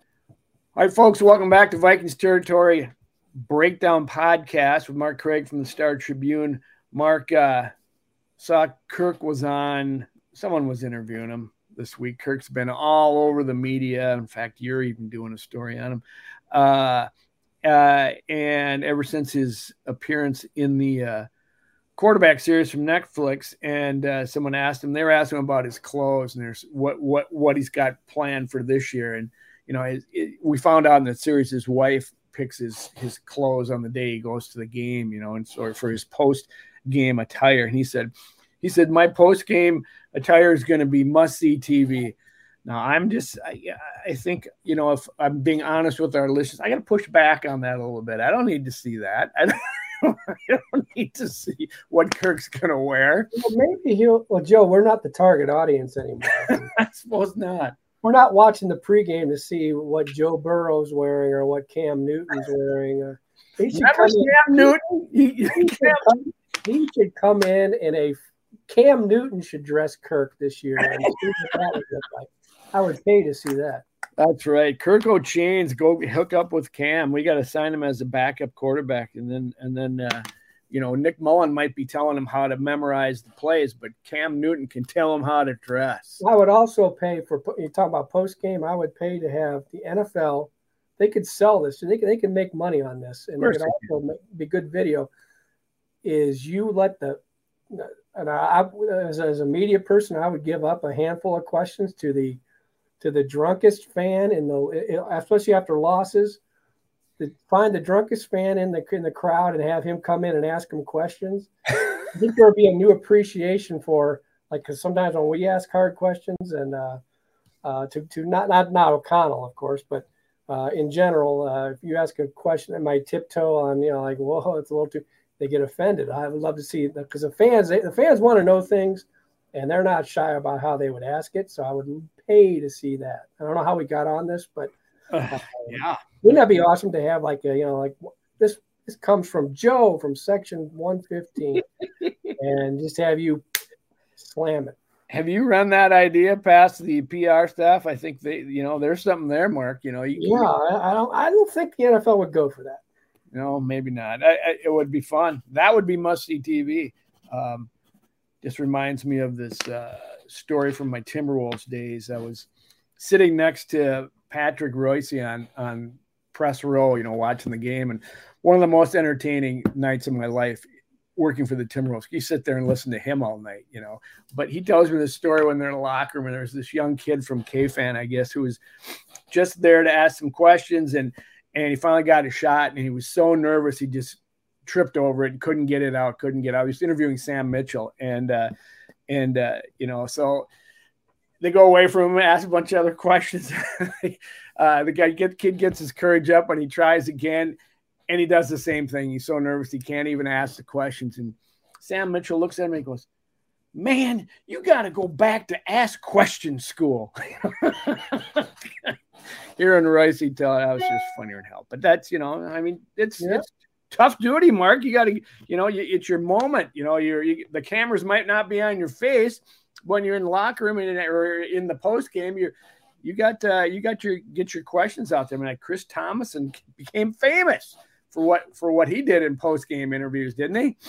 All right, folks, welcome back to Vikings Territory Breakdown Podcast with Mark Craig from the Star Tribune. Mark, uh, saw Kirk was on, someone was interviewing him this week. Kirk's been all over the media. In fact, you're even doing a story on him. Uh, uh, and ever since his appearance in the uh, quarterback series from Netflix, and uh, someone asked him, they were asking him about his clothes and there's what, what, what he's got planned for this year. And, you know, it, it, we found out in that series, his wife picks his, his clothes on the day he goes to the game, you know, and so for his post game attire. And he said, he said, my post game attire is going to be must see T V. Now I'm just, I, I think, you know, if I'm being honest with our listeners, I got to push back on that a little bit. I don't need to see that. I don't, I don't need to see what Kirk's going to wear. Well, maybe he'll, well, Joe, we're not the target audience anymore. I suppose not. We're not watching the pregame to see what Joe Burrow's wearing or what Cam Newton's wearing. Or he should Remember come Cam in, Newton? He, he, should come, he should come in in a Cam Newton should dress Kirk this year. And see what that would look like. I would pay to see that. That's right. Kirk O'Chains, go hook up with Cam. We got to sign him as a backup quarterback, and then and then uh, you know, Nick Mullen might be telling him how to memorize the plays, but Cam Newton can tell him how to dress. I would also pay for, you talk about post game, I would pay to have the N F L. They could sell this. They could, they can make money on this, and it could also make, be good video. Is you let the and I, as, as a media person, I would give up a handful of questions to the to the drunkest fan in the, especially after losses. To find the drunkest fan in the in the crowd and have him come in and ask him questions. I think there would be a new appreciation for, like, because sometimes when we ask hard questions and uh, uh, to to not not not O'Connell, of course, but uh, in general, uh, if you ask a question that might tiptoe on, you know, like, whoa, it's a little too, they get offended. I would love to see that, because the fans they, the fans want to know things, and they're not shy about how they would ask it. So I would pay to see that. I don't know how we got on this, but uh, yeah. Wouldn't that be awesome to have, like, a, you know, like this, this comes from Joe from section one fifteen and just have you slam it. Have you run that idea past the P R staff? I think they, you know, there's something there, Mark, you know, you, yeah, I, I don't, I don't think the N F L would go for that. No, maybe not. I, I, it would be fun. That would be must-see T V. Um, just reminds me of this uh, story from my Timberwolves days. I was sitting next to Patrick Royce on, on press row, you know, watching the game. And one of the most entertaining nights of my life working for the Timberwolves. You sit there and listen to him all night, you know. But he tells me this story when they're in the locker room, and there's this young kid from K-Fan, I guess, who was just there to ask some questions. And, and he finally got a shot, and he was so nervous he just tripped over it and couldn't get it out, couldn't get out. He was interviewing Sam Mitchell. And, uh, and uh, you know, so – they go away from him, ask a bunch of other questions. uh, the guy get, kid gets his courage up and he tries again, and he does the same thing. He's so nervous he can't even ask the questions. And Sam Mitchell looks at him and he goes, "Man, you got to go back to ask question school." Hearing Royce tell it, that was just funnier than hell. But that's, you know, I mean, it's yeah. it's tough duty, Mark. You got to, you know, you, it's your moment. You know, you're you, the cameras might not be on your face when you're in the locker room and or in the post game. You you got uh, you got your get your questions out there. I mean, like Chris Thomason became famous for what for what he did in post game interviews, didn't he?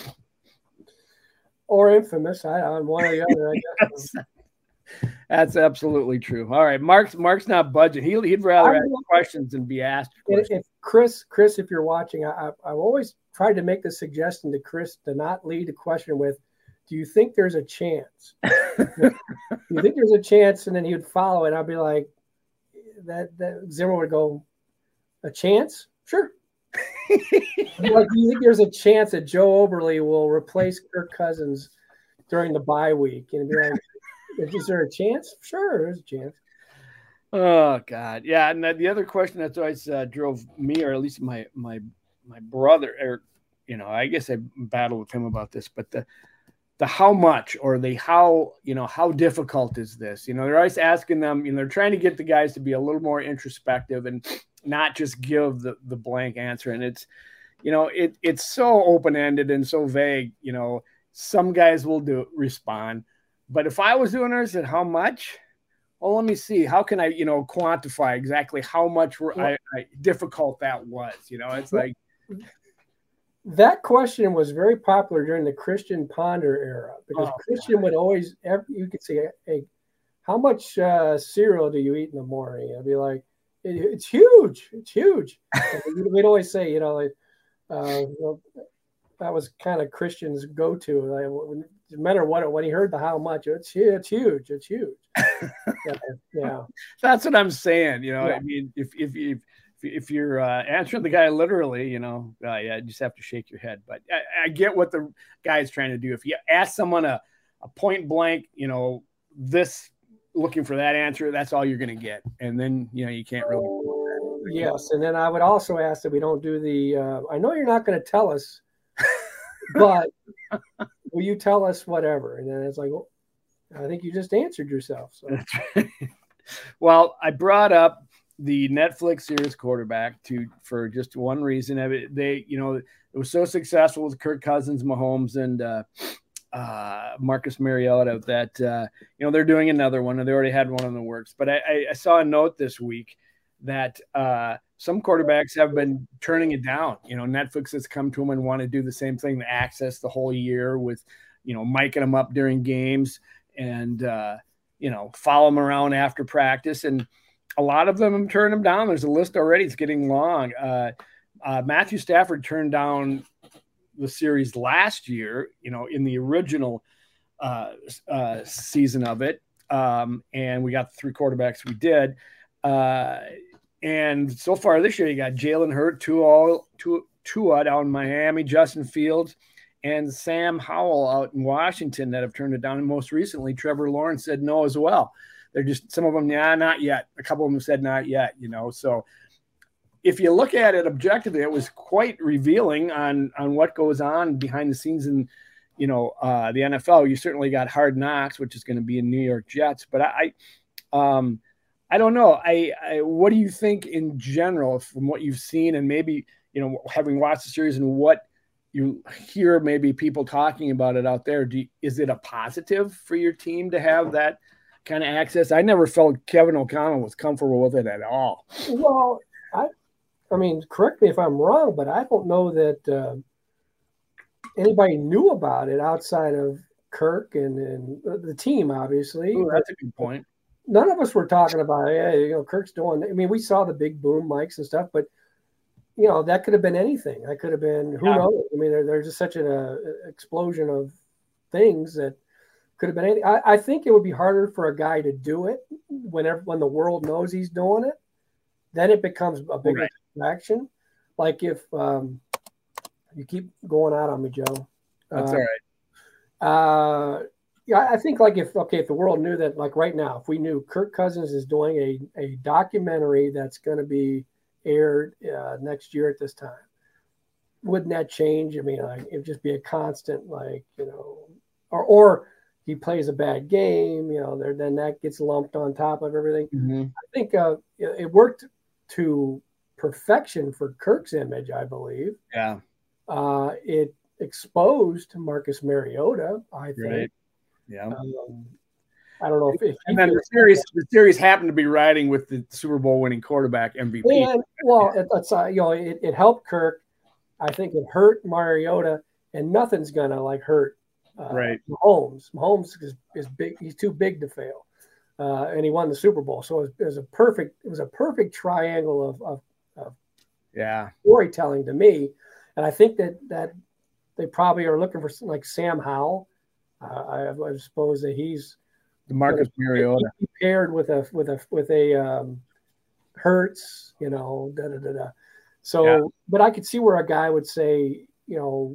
Or infamous, I on one or the other. I guess. That's absolutely true. All right, Mark's Mark's not budging. He he'd rather ask questions than be asked questions. If Chris, Chris, if you're watching, I, I've always tried to make the suggestion to Chris to not lead a question with, "Do you think there's a chance?" Do you think there's a chance? And then he would follow it. I'd be like, that that Zimmer would go, "A chance? Sure." Like, do you think there's a chance that Joe Oberle will replace Kirk Cousins during the bye week? And be like, is there a chance? Sure, there's a chance. Oh God, yeah. And the other question that's always uh, drove me, or at least my my my brother, or you know, I guess I battled with him about this, but the the how much or the how, you know, how difficult is this? You know, they're always asking them, you know, they're trying to get the guys to be a little more introspective and not just give the, the blank answer. And it's, you know, it it's so open-ended and so vague. You know, some guys will do respond, but if I was doing this, at how much? Well, let me see. How can I, you know, quantify exactly how much were I, I, difficult that was? You know, it's like that question was very popular during the Christian Ponder era because oh, Christian God. would always, you could say, hey, how much uh, cereal do you eat in the morning? I'd be like, it, it's huge. It's huge. We'd always say, you know, like, uh, well, that was kind of Christian's go-to. Like, no matter what, when he heard the how much, it's it's huge, it's huge. yeah, yeah, that's what I'm saying. You know, yeah. I mean, if if you if you're uh, answering the guy literally, you know, uh, yeah, you just have to shake your head. But I, I get what the guy's trying to do. If you ask someone a, a point blank, you know, this looking for that answer, that's all you're going to get, and then you know you can't really. Yes, and then I would also ask that we don't do the. Uh, I know you're not going to tell us, but will you tell us whatever? And then it's like, well, I think you just answered yourself. So. That's right. Well, I brought up the Netflix series Quarterback to for just one reason. They, you know, it was so successful with Kirk Cousins, Mahomes, and uh, uh, Marcus Mariota that uh, you know they're doing another one, and they already had one in the works. But I, I saw a note this week that uh, some quarterbacks have been turning it down. You know, Netflix has come to them and want to do the same thing, the access the whole year with, you know, miking them up during games and, uh, you know, follow them around after practice. And a lot of them turn them down. There's a list already. It's getting long. Uh, uh, Matthew Stafford turned down the series last year, you know, in the original uh, uh, season of it. Um, and we got the three quarterbacks we did. Uh, And so far this year, you got Jalen Hurts, Tua, Tua, Tua down in Miami, Justin Fields, and Sam Howell out in Washington that have turned it down. And most recently, Trevor Lawrence said no as well. They're just some of them, yeah, not yet. A couple of them said not yet, you know. So if you look at it objectively, it was quite revealing on on what goes on behind the scenes in, you know, uh, the N F L. You certainly got Hard Knocks, which is going to be in New York Jets. But I, I um, I don't know. I, I what do you think in general from what you've seen and maybe, you know, having watched the series and what you hear maybe people talking about it out there? Do you, is it a positive for your team to have that kind of access? I never felt Kevin O'Connell was comfortable with it at all. Well, I, I mean, correct me if I'm wrong, but I don't know that uh, anybody knew about it outside of Kirk and, and the team, obviously. Ooh, that's a good point. None of us were talking about, hey, you know, Kirk's doing. I mean, we saw the big boom mics and stuff, but you know, that could have been anything. That could have been who yeah. knows. I mean, there, there's just such an uh, explosion of things that could have been anything. I, I think it would be harder for a guy to do it whenever when the world knows he's doing it. Then it becomes a bigger right. distraction. Like if um, you keep going out on me, Joe. That's uh, all right. Uh, Yeah, I think like if okay, if the world knew that, like right now, if we knew Kirk Cousins is doing a, a documentary that's going to be aired uh, next year at this time, wouldn't that change? I mean, like it'd just be a constant, like you know, or or he plays a bad game, you know, there then that gets lumped on top of everything. Mm-hmm. I think uh, it worked to perfection for Kirk's image, I believe. Yeah, uh, it exposed Marcus Mariota, I think. Right. Yeah, um, I don't know if, if and then the series the series happened to be riding with the Super Bowl winning quarterback M V P. And, well, it, it's uh, you know it, it helped Kirk. I think it hurt Mariota, and nothing's gonna like hurt uh, right. Mahomes. Mahomes is, is big. He's too big to fail, uh, and he won the Super Bowl. So it was, it was a perfect. It was a perfect triangle of, of, of yeah storytelling to me, and I think that that they probably are looking for like Sam Howell. Uh, I, I suppose that he's the Marcus Mariota paired with a with a with a um, Hurts, you know, da da da da. So, yeah. But I could see where a guy would say, you know,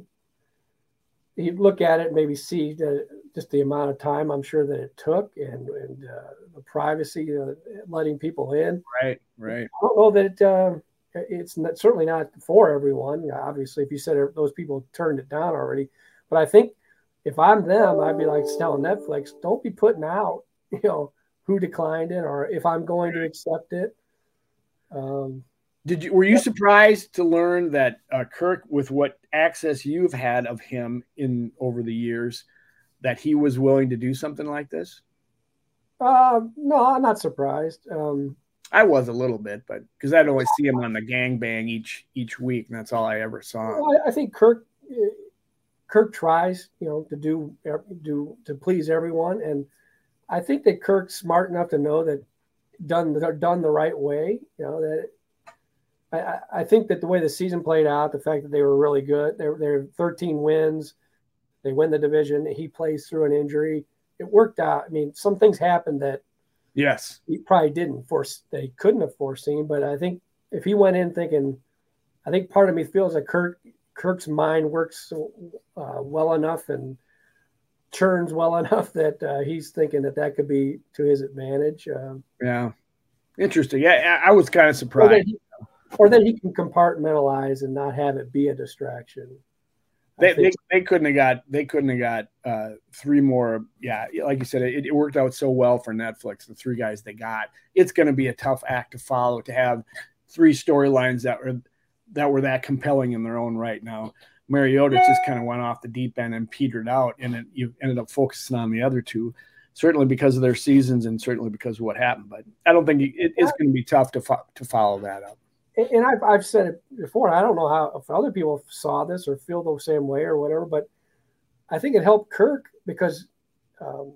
he'd look at it and maybe see that just the amount of time I'm sure that it took and and uh, the privacy, you know, letting people in. Right, right. I don't know that uh, it's not, certainly not for everyone. Obviously, if you said those people turned it down already, but I think if I'm them, I'd be like telling Netflix, don't be putting out, you know, who declined it or if I'm going to accept it. Um, Did you were you surprised to learn that uh, Kirk, with what access you've had of him in over the years, that he was willing to do something like this? Uh, no, I'm not surprised. Um, I was a little bit, but because I'd only see him on the gangbang each each week, and that's all I ever saw. Well, I, I think Kirk Kirk tries, you know, to do do to please everyone, and I think that Kirk's smart enough to know that done done the right way, you know that. I, I think that the way the season played out, the fact that they were really good, they're they're thirteen wins, they win the division. He plays through an injury. It worked out. I mean, some things happened that yes, he probably didn't force. They couldn't have foreseen. But I think if he went in thinking, I think part of me feels like Kirk Kirk's mind works uh, well enough and churns well enough that uh, he's thinking that that could be to his advantage. Um, yeah, interesting. Yeah, I was kind of surprised. Or then he can compartmentalize and not have it be a distraction. They, they they couldn't have got they couldn't have got uh, three more. Yeah, like you said, it, it worked out so well for Netflix. The three guys they got. It's going to be a tough act to follow to have three storylines that were that were that compelling in their own right. Now, Mariota just kind of went off the deep end and petered out, and it, you ended up focusing on the other two. Certainly because of their seasons, and certainly because of what happened. But I don't think it, it's going to be tough to fo- to follow that up. And I've, I've said it before. I don't know how if other people saw this or feel the same way or whatever, but I think it helped Kirk because um,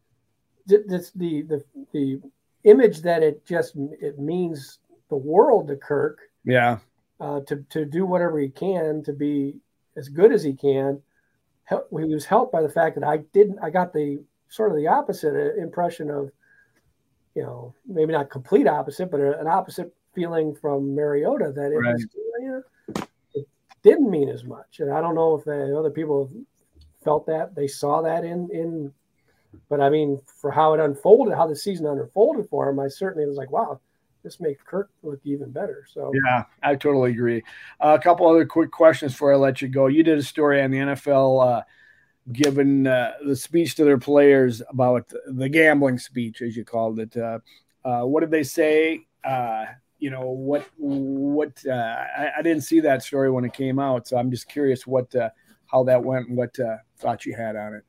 the, the the the image that it just it means the world to Kirk. Yeah. Uh, to to do whatever he can to be as good as he can. He was helped by the fact that I didn't. I got the sort of the opposite impression of, you know, maybe not complete opposite, but an opposite feeling from Mariota that it, right. was, you know, it didn't mean as much. And I don't know if uh, other people felt that, they saw that in, in, but I mean, for how it unfolded, how the season unfolded for him, I certainly was like, wow, this makes Kirk look even better. So yeah, I totally agree. Uh, a couple other quick questions before I let you go. You did a story on the N F L uh, giving uh, the speech to their players about the gambling speech, as you called it. Uh, uh, what did they say? Uh, you know, what, what, uh, I, I didn't see that story when it came out. So I'm just curious what, uh, how that went and what uh, thoughts you had on it.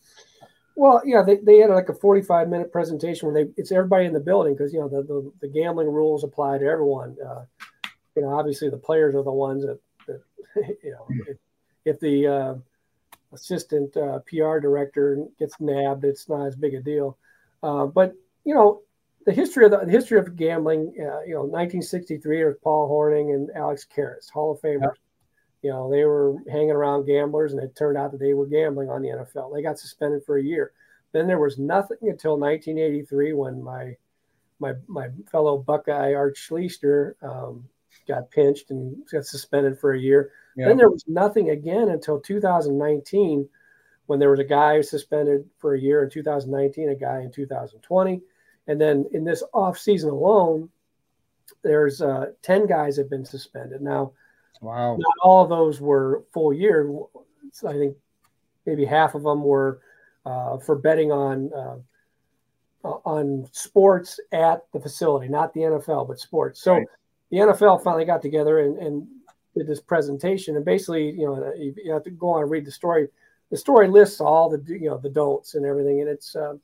Well, yeah, they, they had like a forty-five minute presentation where they, it's everybody in the building. Cause you know, the, the, the gambling rules apply to everyone. Uh, you know, obviously the players are the ones that, that you know, if, if the uh, assistant uh, P R director gets nabbed, it's not as big a deal. Uh, but, you know, The history of the, the history of gambling, uh, you know, nineteen sixty-three with Paul Hornung and Alex Karras, Hall of Famers. Yeah. You know, they were hanging around gamblers, and it turned out that they were gambling on the N F L. They got suspended for a year. Then there was nothing until nineteen eighty-three when my my my fellow Buckeye Art Schlichter um, got pinched and got suspended for a year. Yeah. Then there was nothing again until two thousand nineteen when there was a guy suspended for a year in two thousand nineteen, a guy in two thousand twenty. And then in this off season alone, there's uh, ten guys have been suspended. Now, wow, not all of those were full year. I think maybe half of them were uh, for betting on uh, on sports at the facility, not the N F L, but sports. So right. The N F L finally got together and, and did this presentation. And basically, you know, you have to go on and read the story. The story lists all the, you know, the don'ts and everything. And it's uh,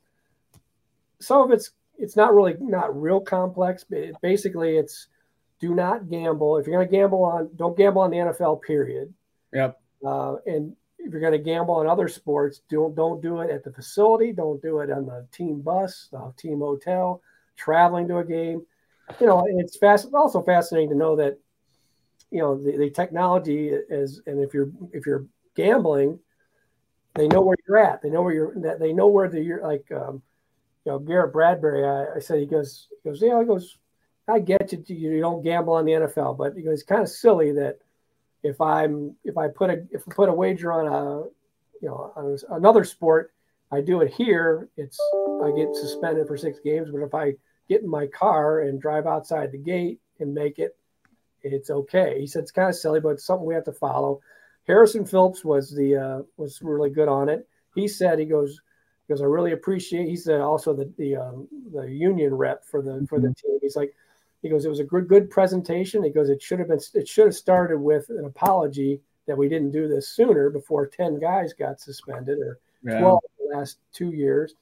some of it's, it's not really not real complex, but it, basically it's do not gamble. If you're going to gamble on, don't gamble on the N F L, period. Yep. Uh, and if you're going to gamble on other sports, don't, don't do it at the facility. Don't do it on the team bus, the team hotel, traveling to a game. You know, and it's fast, also fascinating to know that, you know, the, the technology is, and if you're, if you're gambling, they know where you're at. They know where you're, that they know where the, you're like, um, you know, Garrett Bradbury, I, I said, he goes, he goes, yeah, he goes, I get you, you don't gamble on the N F L, but he goes, it's kind of silly that if I'm, if I put a, if I put a wager on a, you know, on another sport, I do it here, it's, I get suspended for six games, but if I get in my car and drive outside the gate and make it, it's okay. He said, it's kind of silly, but it's something we have to follow. Harrison Phillips was the, uh, was really good on it. he said, he goes, because I really appreciate. He said also the the um, the union rep for the for the team. He's like, he goes, it was a good good presentation. He goes, it should have been it should have started with an apology that we didn't do this sooner before ten guys got suspended or yeah. twelve in the last two years.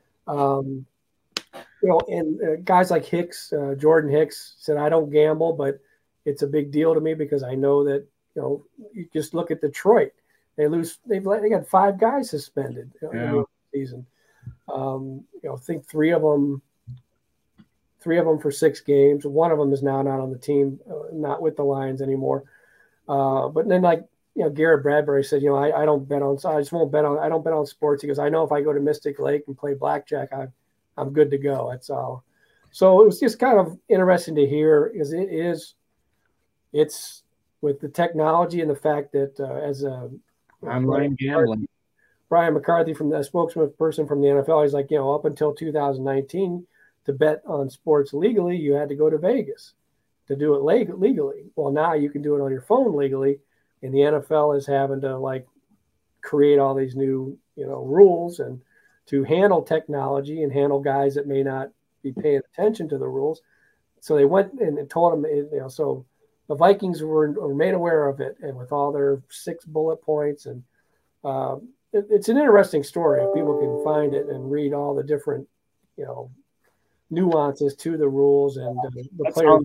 Um, you know, and uh, guys like Hicks, uh, Jordan Hicks said, I don't gamble, but it's a big deal to me because I know that, you know, you just look at Detroit. They lose. They've they got five guys suspended yeah. in the season. Um, you know, I think three of them, three of them for six games. One of them is now not on the team, uh, not with the Lions anymore. Uh, but then, like you know, Garrett Bradbury said, you know, I, I don't bet on. I just won't bet on. I don't bet on sports. He goes, I know if I go to Mystic Lake and play blackjack, I, I'm good to go. That's all. So it was just kind of interesting to hear because it is, it's with the technology and the fact that uh, as a online gambling. Brian McCarthy, from the spokesman person from the N F L, he's like, you know, up until two thousand nineteen, to bet on sports legally, you had to go to Vegas to do it leg- legally. Well, now you can do it on your phone legally, and the N F L is having to like create all these new, you know, rules and to handle technology and handle guys that may not be paying attention to the rules. So they went and told them, you know, so the Vikings were, were made aware of it, and with all their six bullet points and. Uh, It's an interesting story. If people can find it and read all the different, you know, nuances to the rules and uh, the players.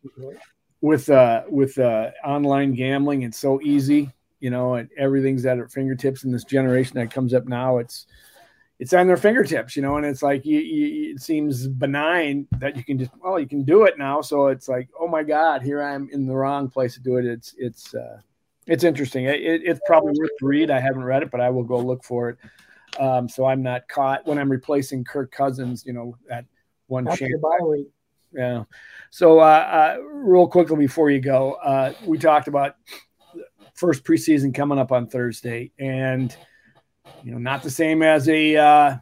With uh, with uh, online gambling, it's so easy, you know, and everything's at our fingertips. In this generation that comes up now, it's it's on their fingertips, you know, and it's like you, you, it seems benign that you can just well, you can do it now. So it's like, oh my God, here I am in the wrong place to do it. It's it's. Uh, It's interesting. It, it's probably worth the read. I haven't read it, but I will go look for it. Um, so I'm not caught when I'm replacing Kirk Cousins, you know, at one chance. Yeah. So uh, uh, real quickly before you go, uh, we talked about first preseason coming up on Thursday, and you know, not the same as a uh,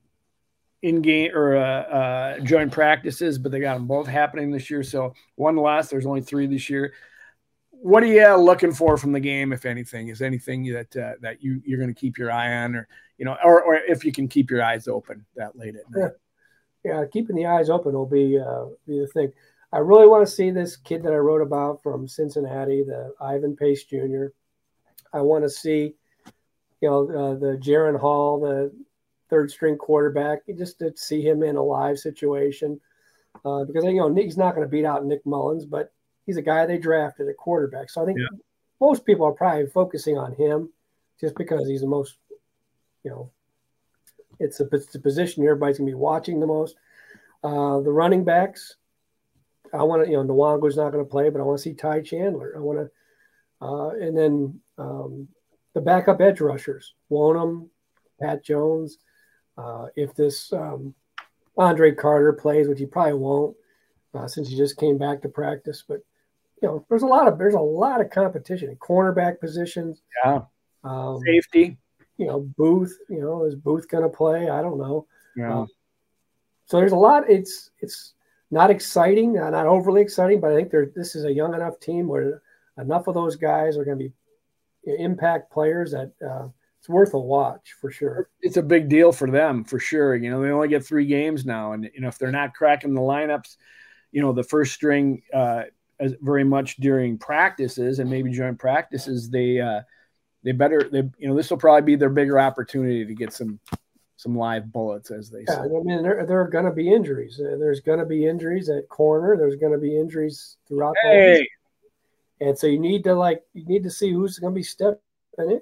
in-game or uh, uh, joint practices, but they got them both happening this year. So one less. There's only three this year. What are you looking for from the game, if anything? Is anything that uh, that you you're going to keep your eye on, or you know, or or if you can keep your eyes open that late at night? Yeah, yeah keeping the eyes open will be uh, be the thing. I really want to see this kid that I wrote about from Cincinnati, the Ivan Pace Junior I want to see, you know, uh, the Jaron Hall, the third string quarterback, just to see him in a live situation, uh, because you know he's not going to beat out Nick Mullins, but he's a guy they drafted at quarterback. So I think yeah. most people are probably focusing on him just because he's the most, you know, it's a, it's a position everybody's going to be watching the most. Uh, the running backs, I want to, you know, Nwango's not going to play, but I want to see Ty Chandler. I want to, uh, and then um, the backup edge rushers, Wonham, Pat Jones. Uh, if this um, Andre Carter plays, which he probably won't uh, since he just came back to practice, but you know, there's a lot of there's a lot of competition in cornerback positions. Yeah, um, safety. You know, Booth. You know, is Booth going to play? I don't know. Yeah. Um, so there's a lot. It's it's not exciting, not, not overly exciting, but I think there. This is a young enough team where enough of those guys are going to be impact players that uh, it's worth a watch for sure. It's a big deal for them for sure. You know, they only get three games now, and you know if they're not cracking the lineups, you know, the first string. Uh, As very much during practices and maybe joint practices, they uh, they better they you know this will probably be their bigger opportunity to get some some live bullets, as they yeah, say. I mean, there, there are going to be injuries. There's going to be injuries at corner. There's going to be injuries throughout hey. the and so you need to like you need to see who's going to be stepping in.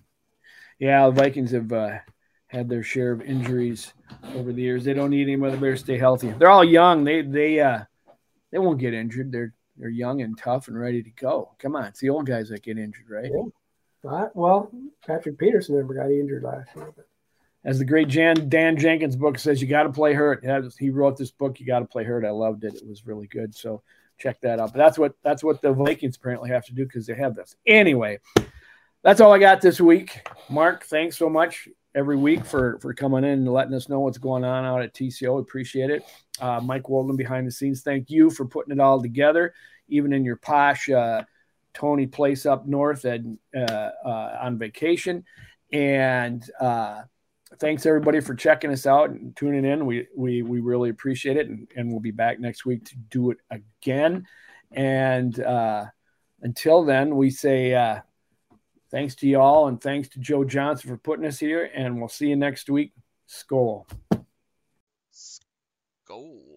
Yeah, the Vikings have uh, had their share of injuries over the years. They don't need anybody. They better stay healthy. They're all young. They they uh, they won't get injured. They're They're young and tough and ready to go. Come on, it's the old guys that get injured, right? Yeah. Right. Well, Patrick Peterson never got injured last year. But. As the great Jan, Dan Jenkins book says, you got to play hurt. He wrote this book, You Got to Play Hurt. I loved it. It was really good. So check that out. But that's what that's what the Vikings apparently have to do because they have this. Anyway, that's all I got this week. Mark, thanks so much every week for, for coming in and letting us know what's going on out at T C O. Appreciate it. Uh, Mike Walden behind the scenes, thank you for putting it all together, even in your posh uh, Tony place up north and uh, uh, on vacation. And uh, thanks everybody for checking us out and tuning in. We we we really appreciate it, and, and we'll be back next week to do it again. And uh, until then, we say uh, thanks to y'all, and thanks to Joe Johnson for putting us here. And we'll see you next week. Skol. Skol.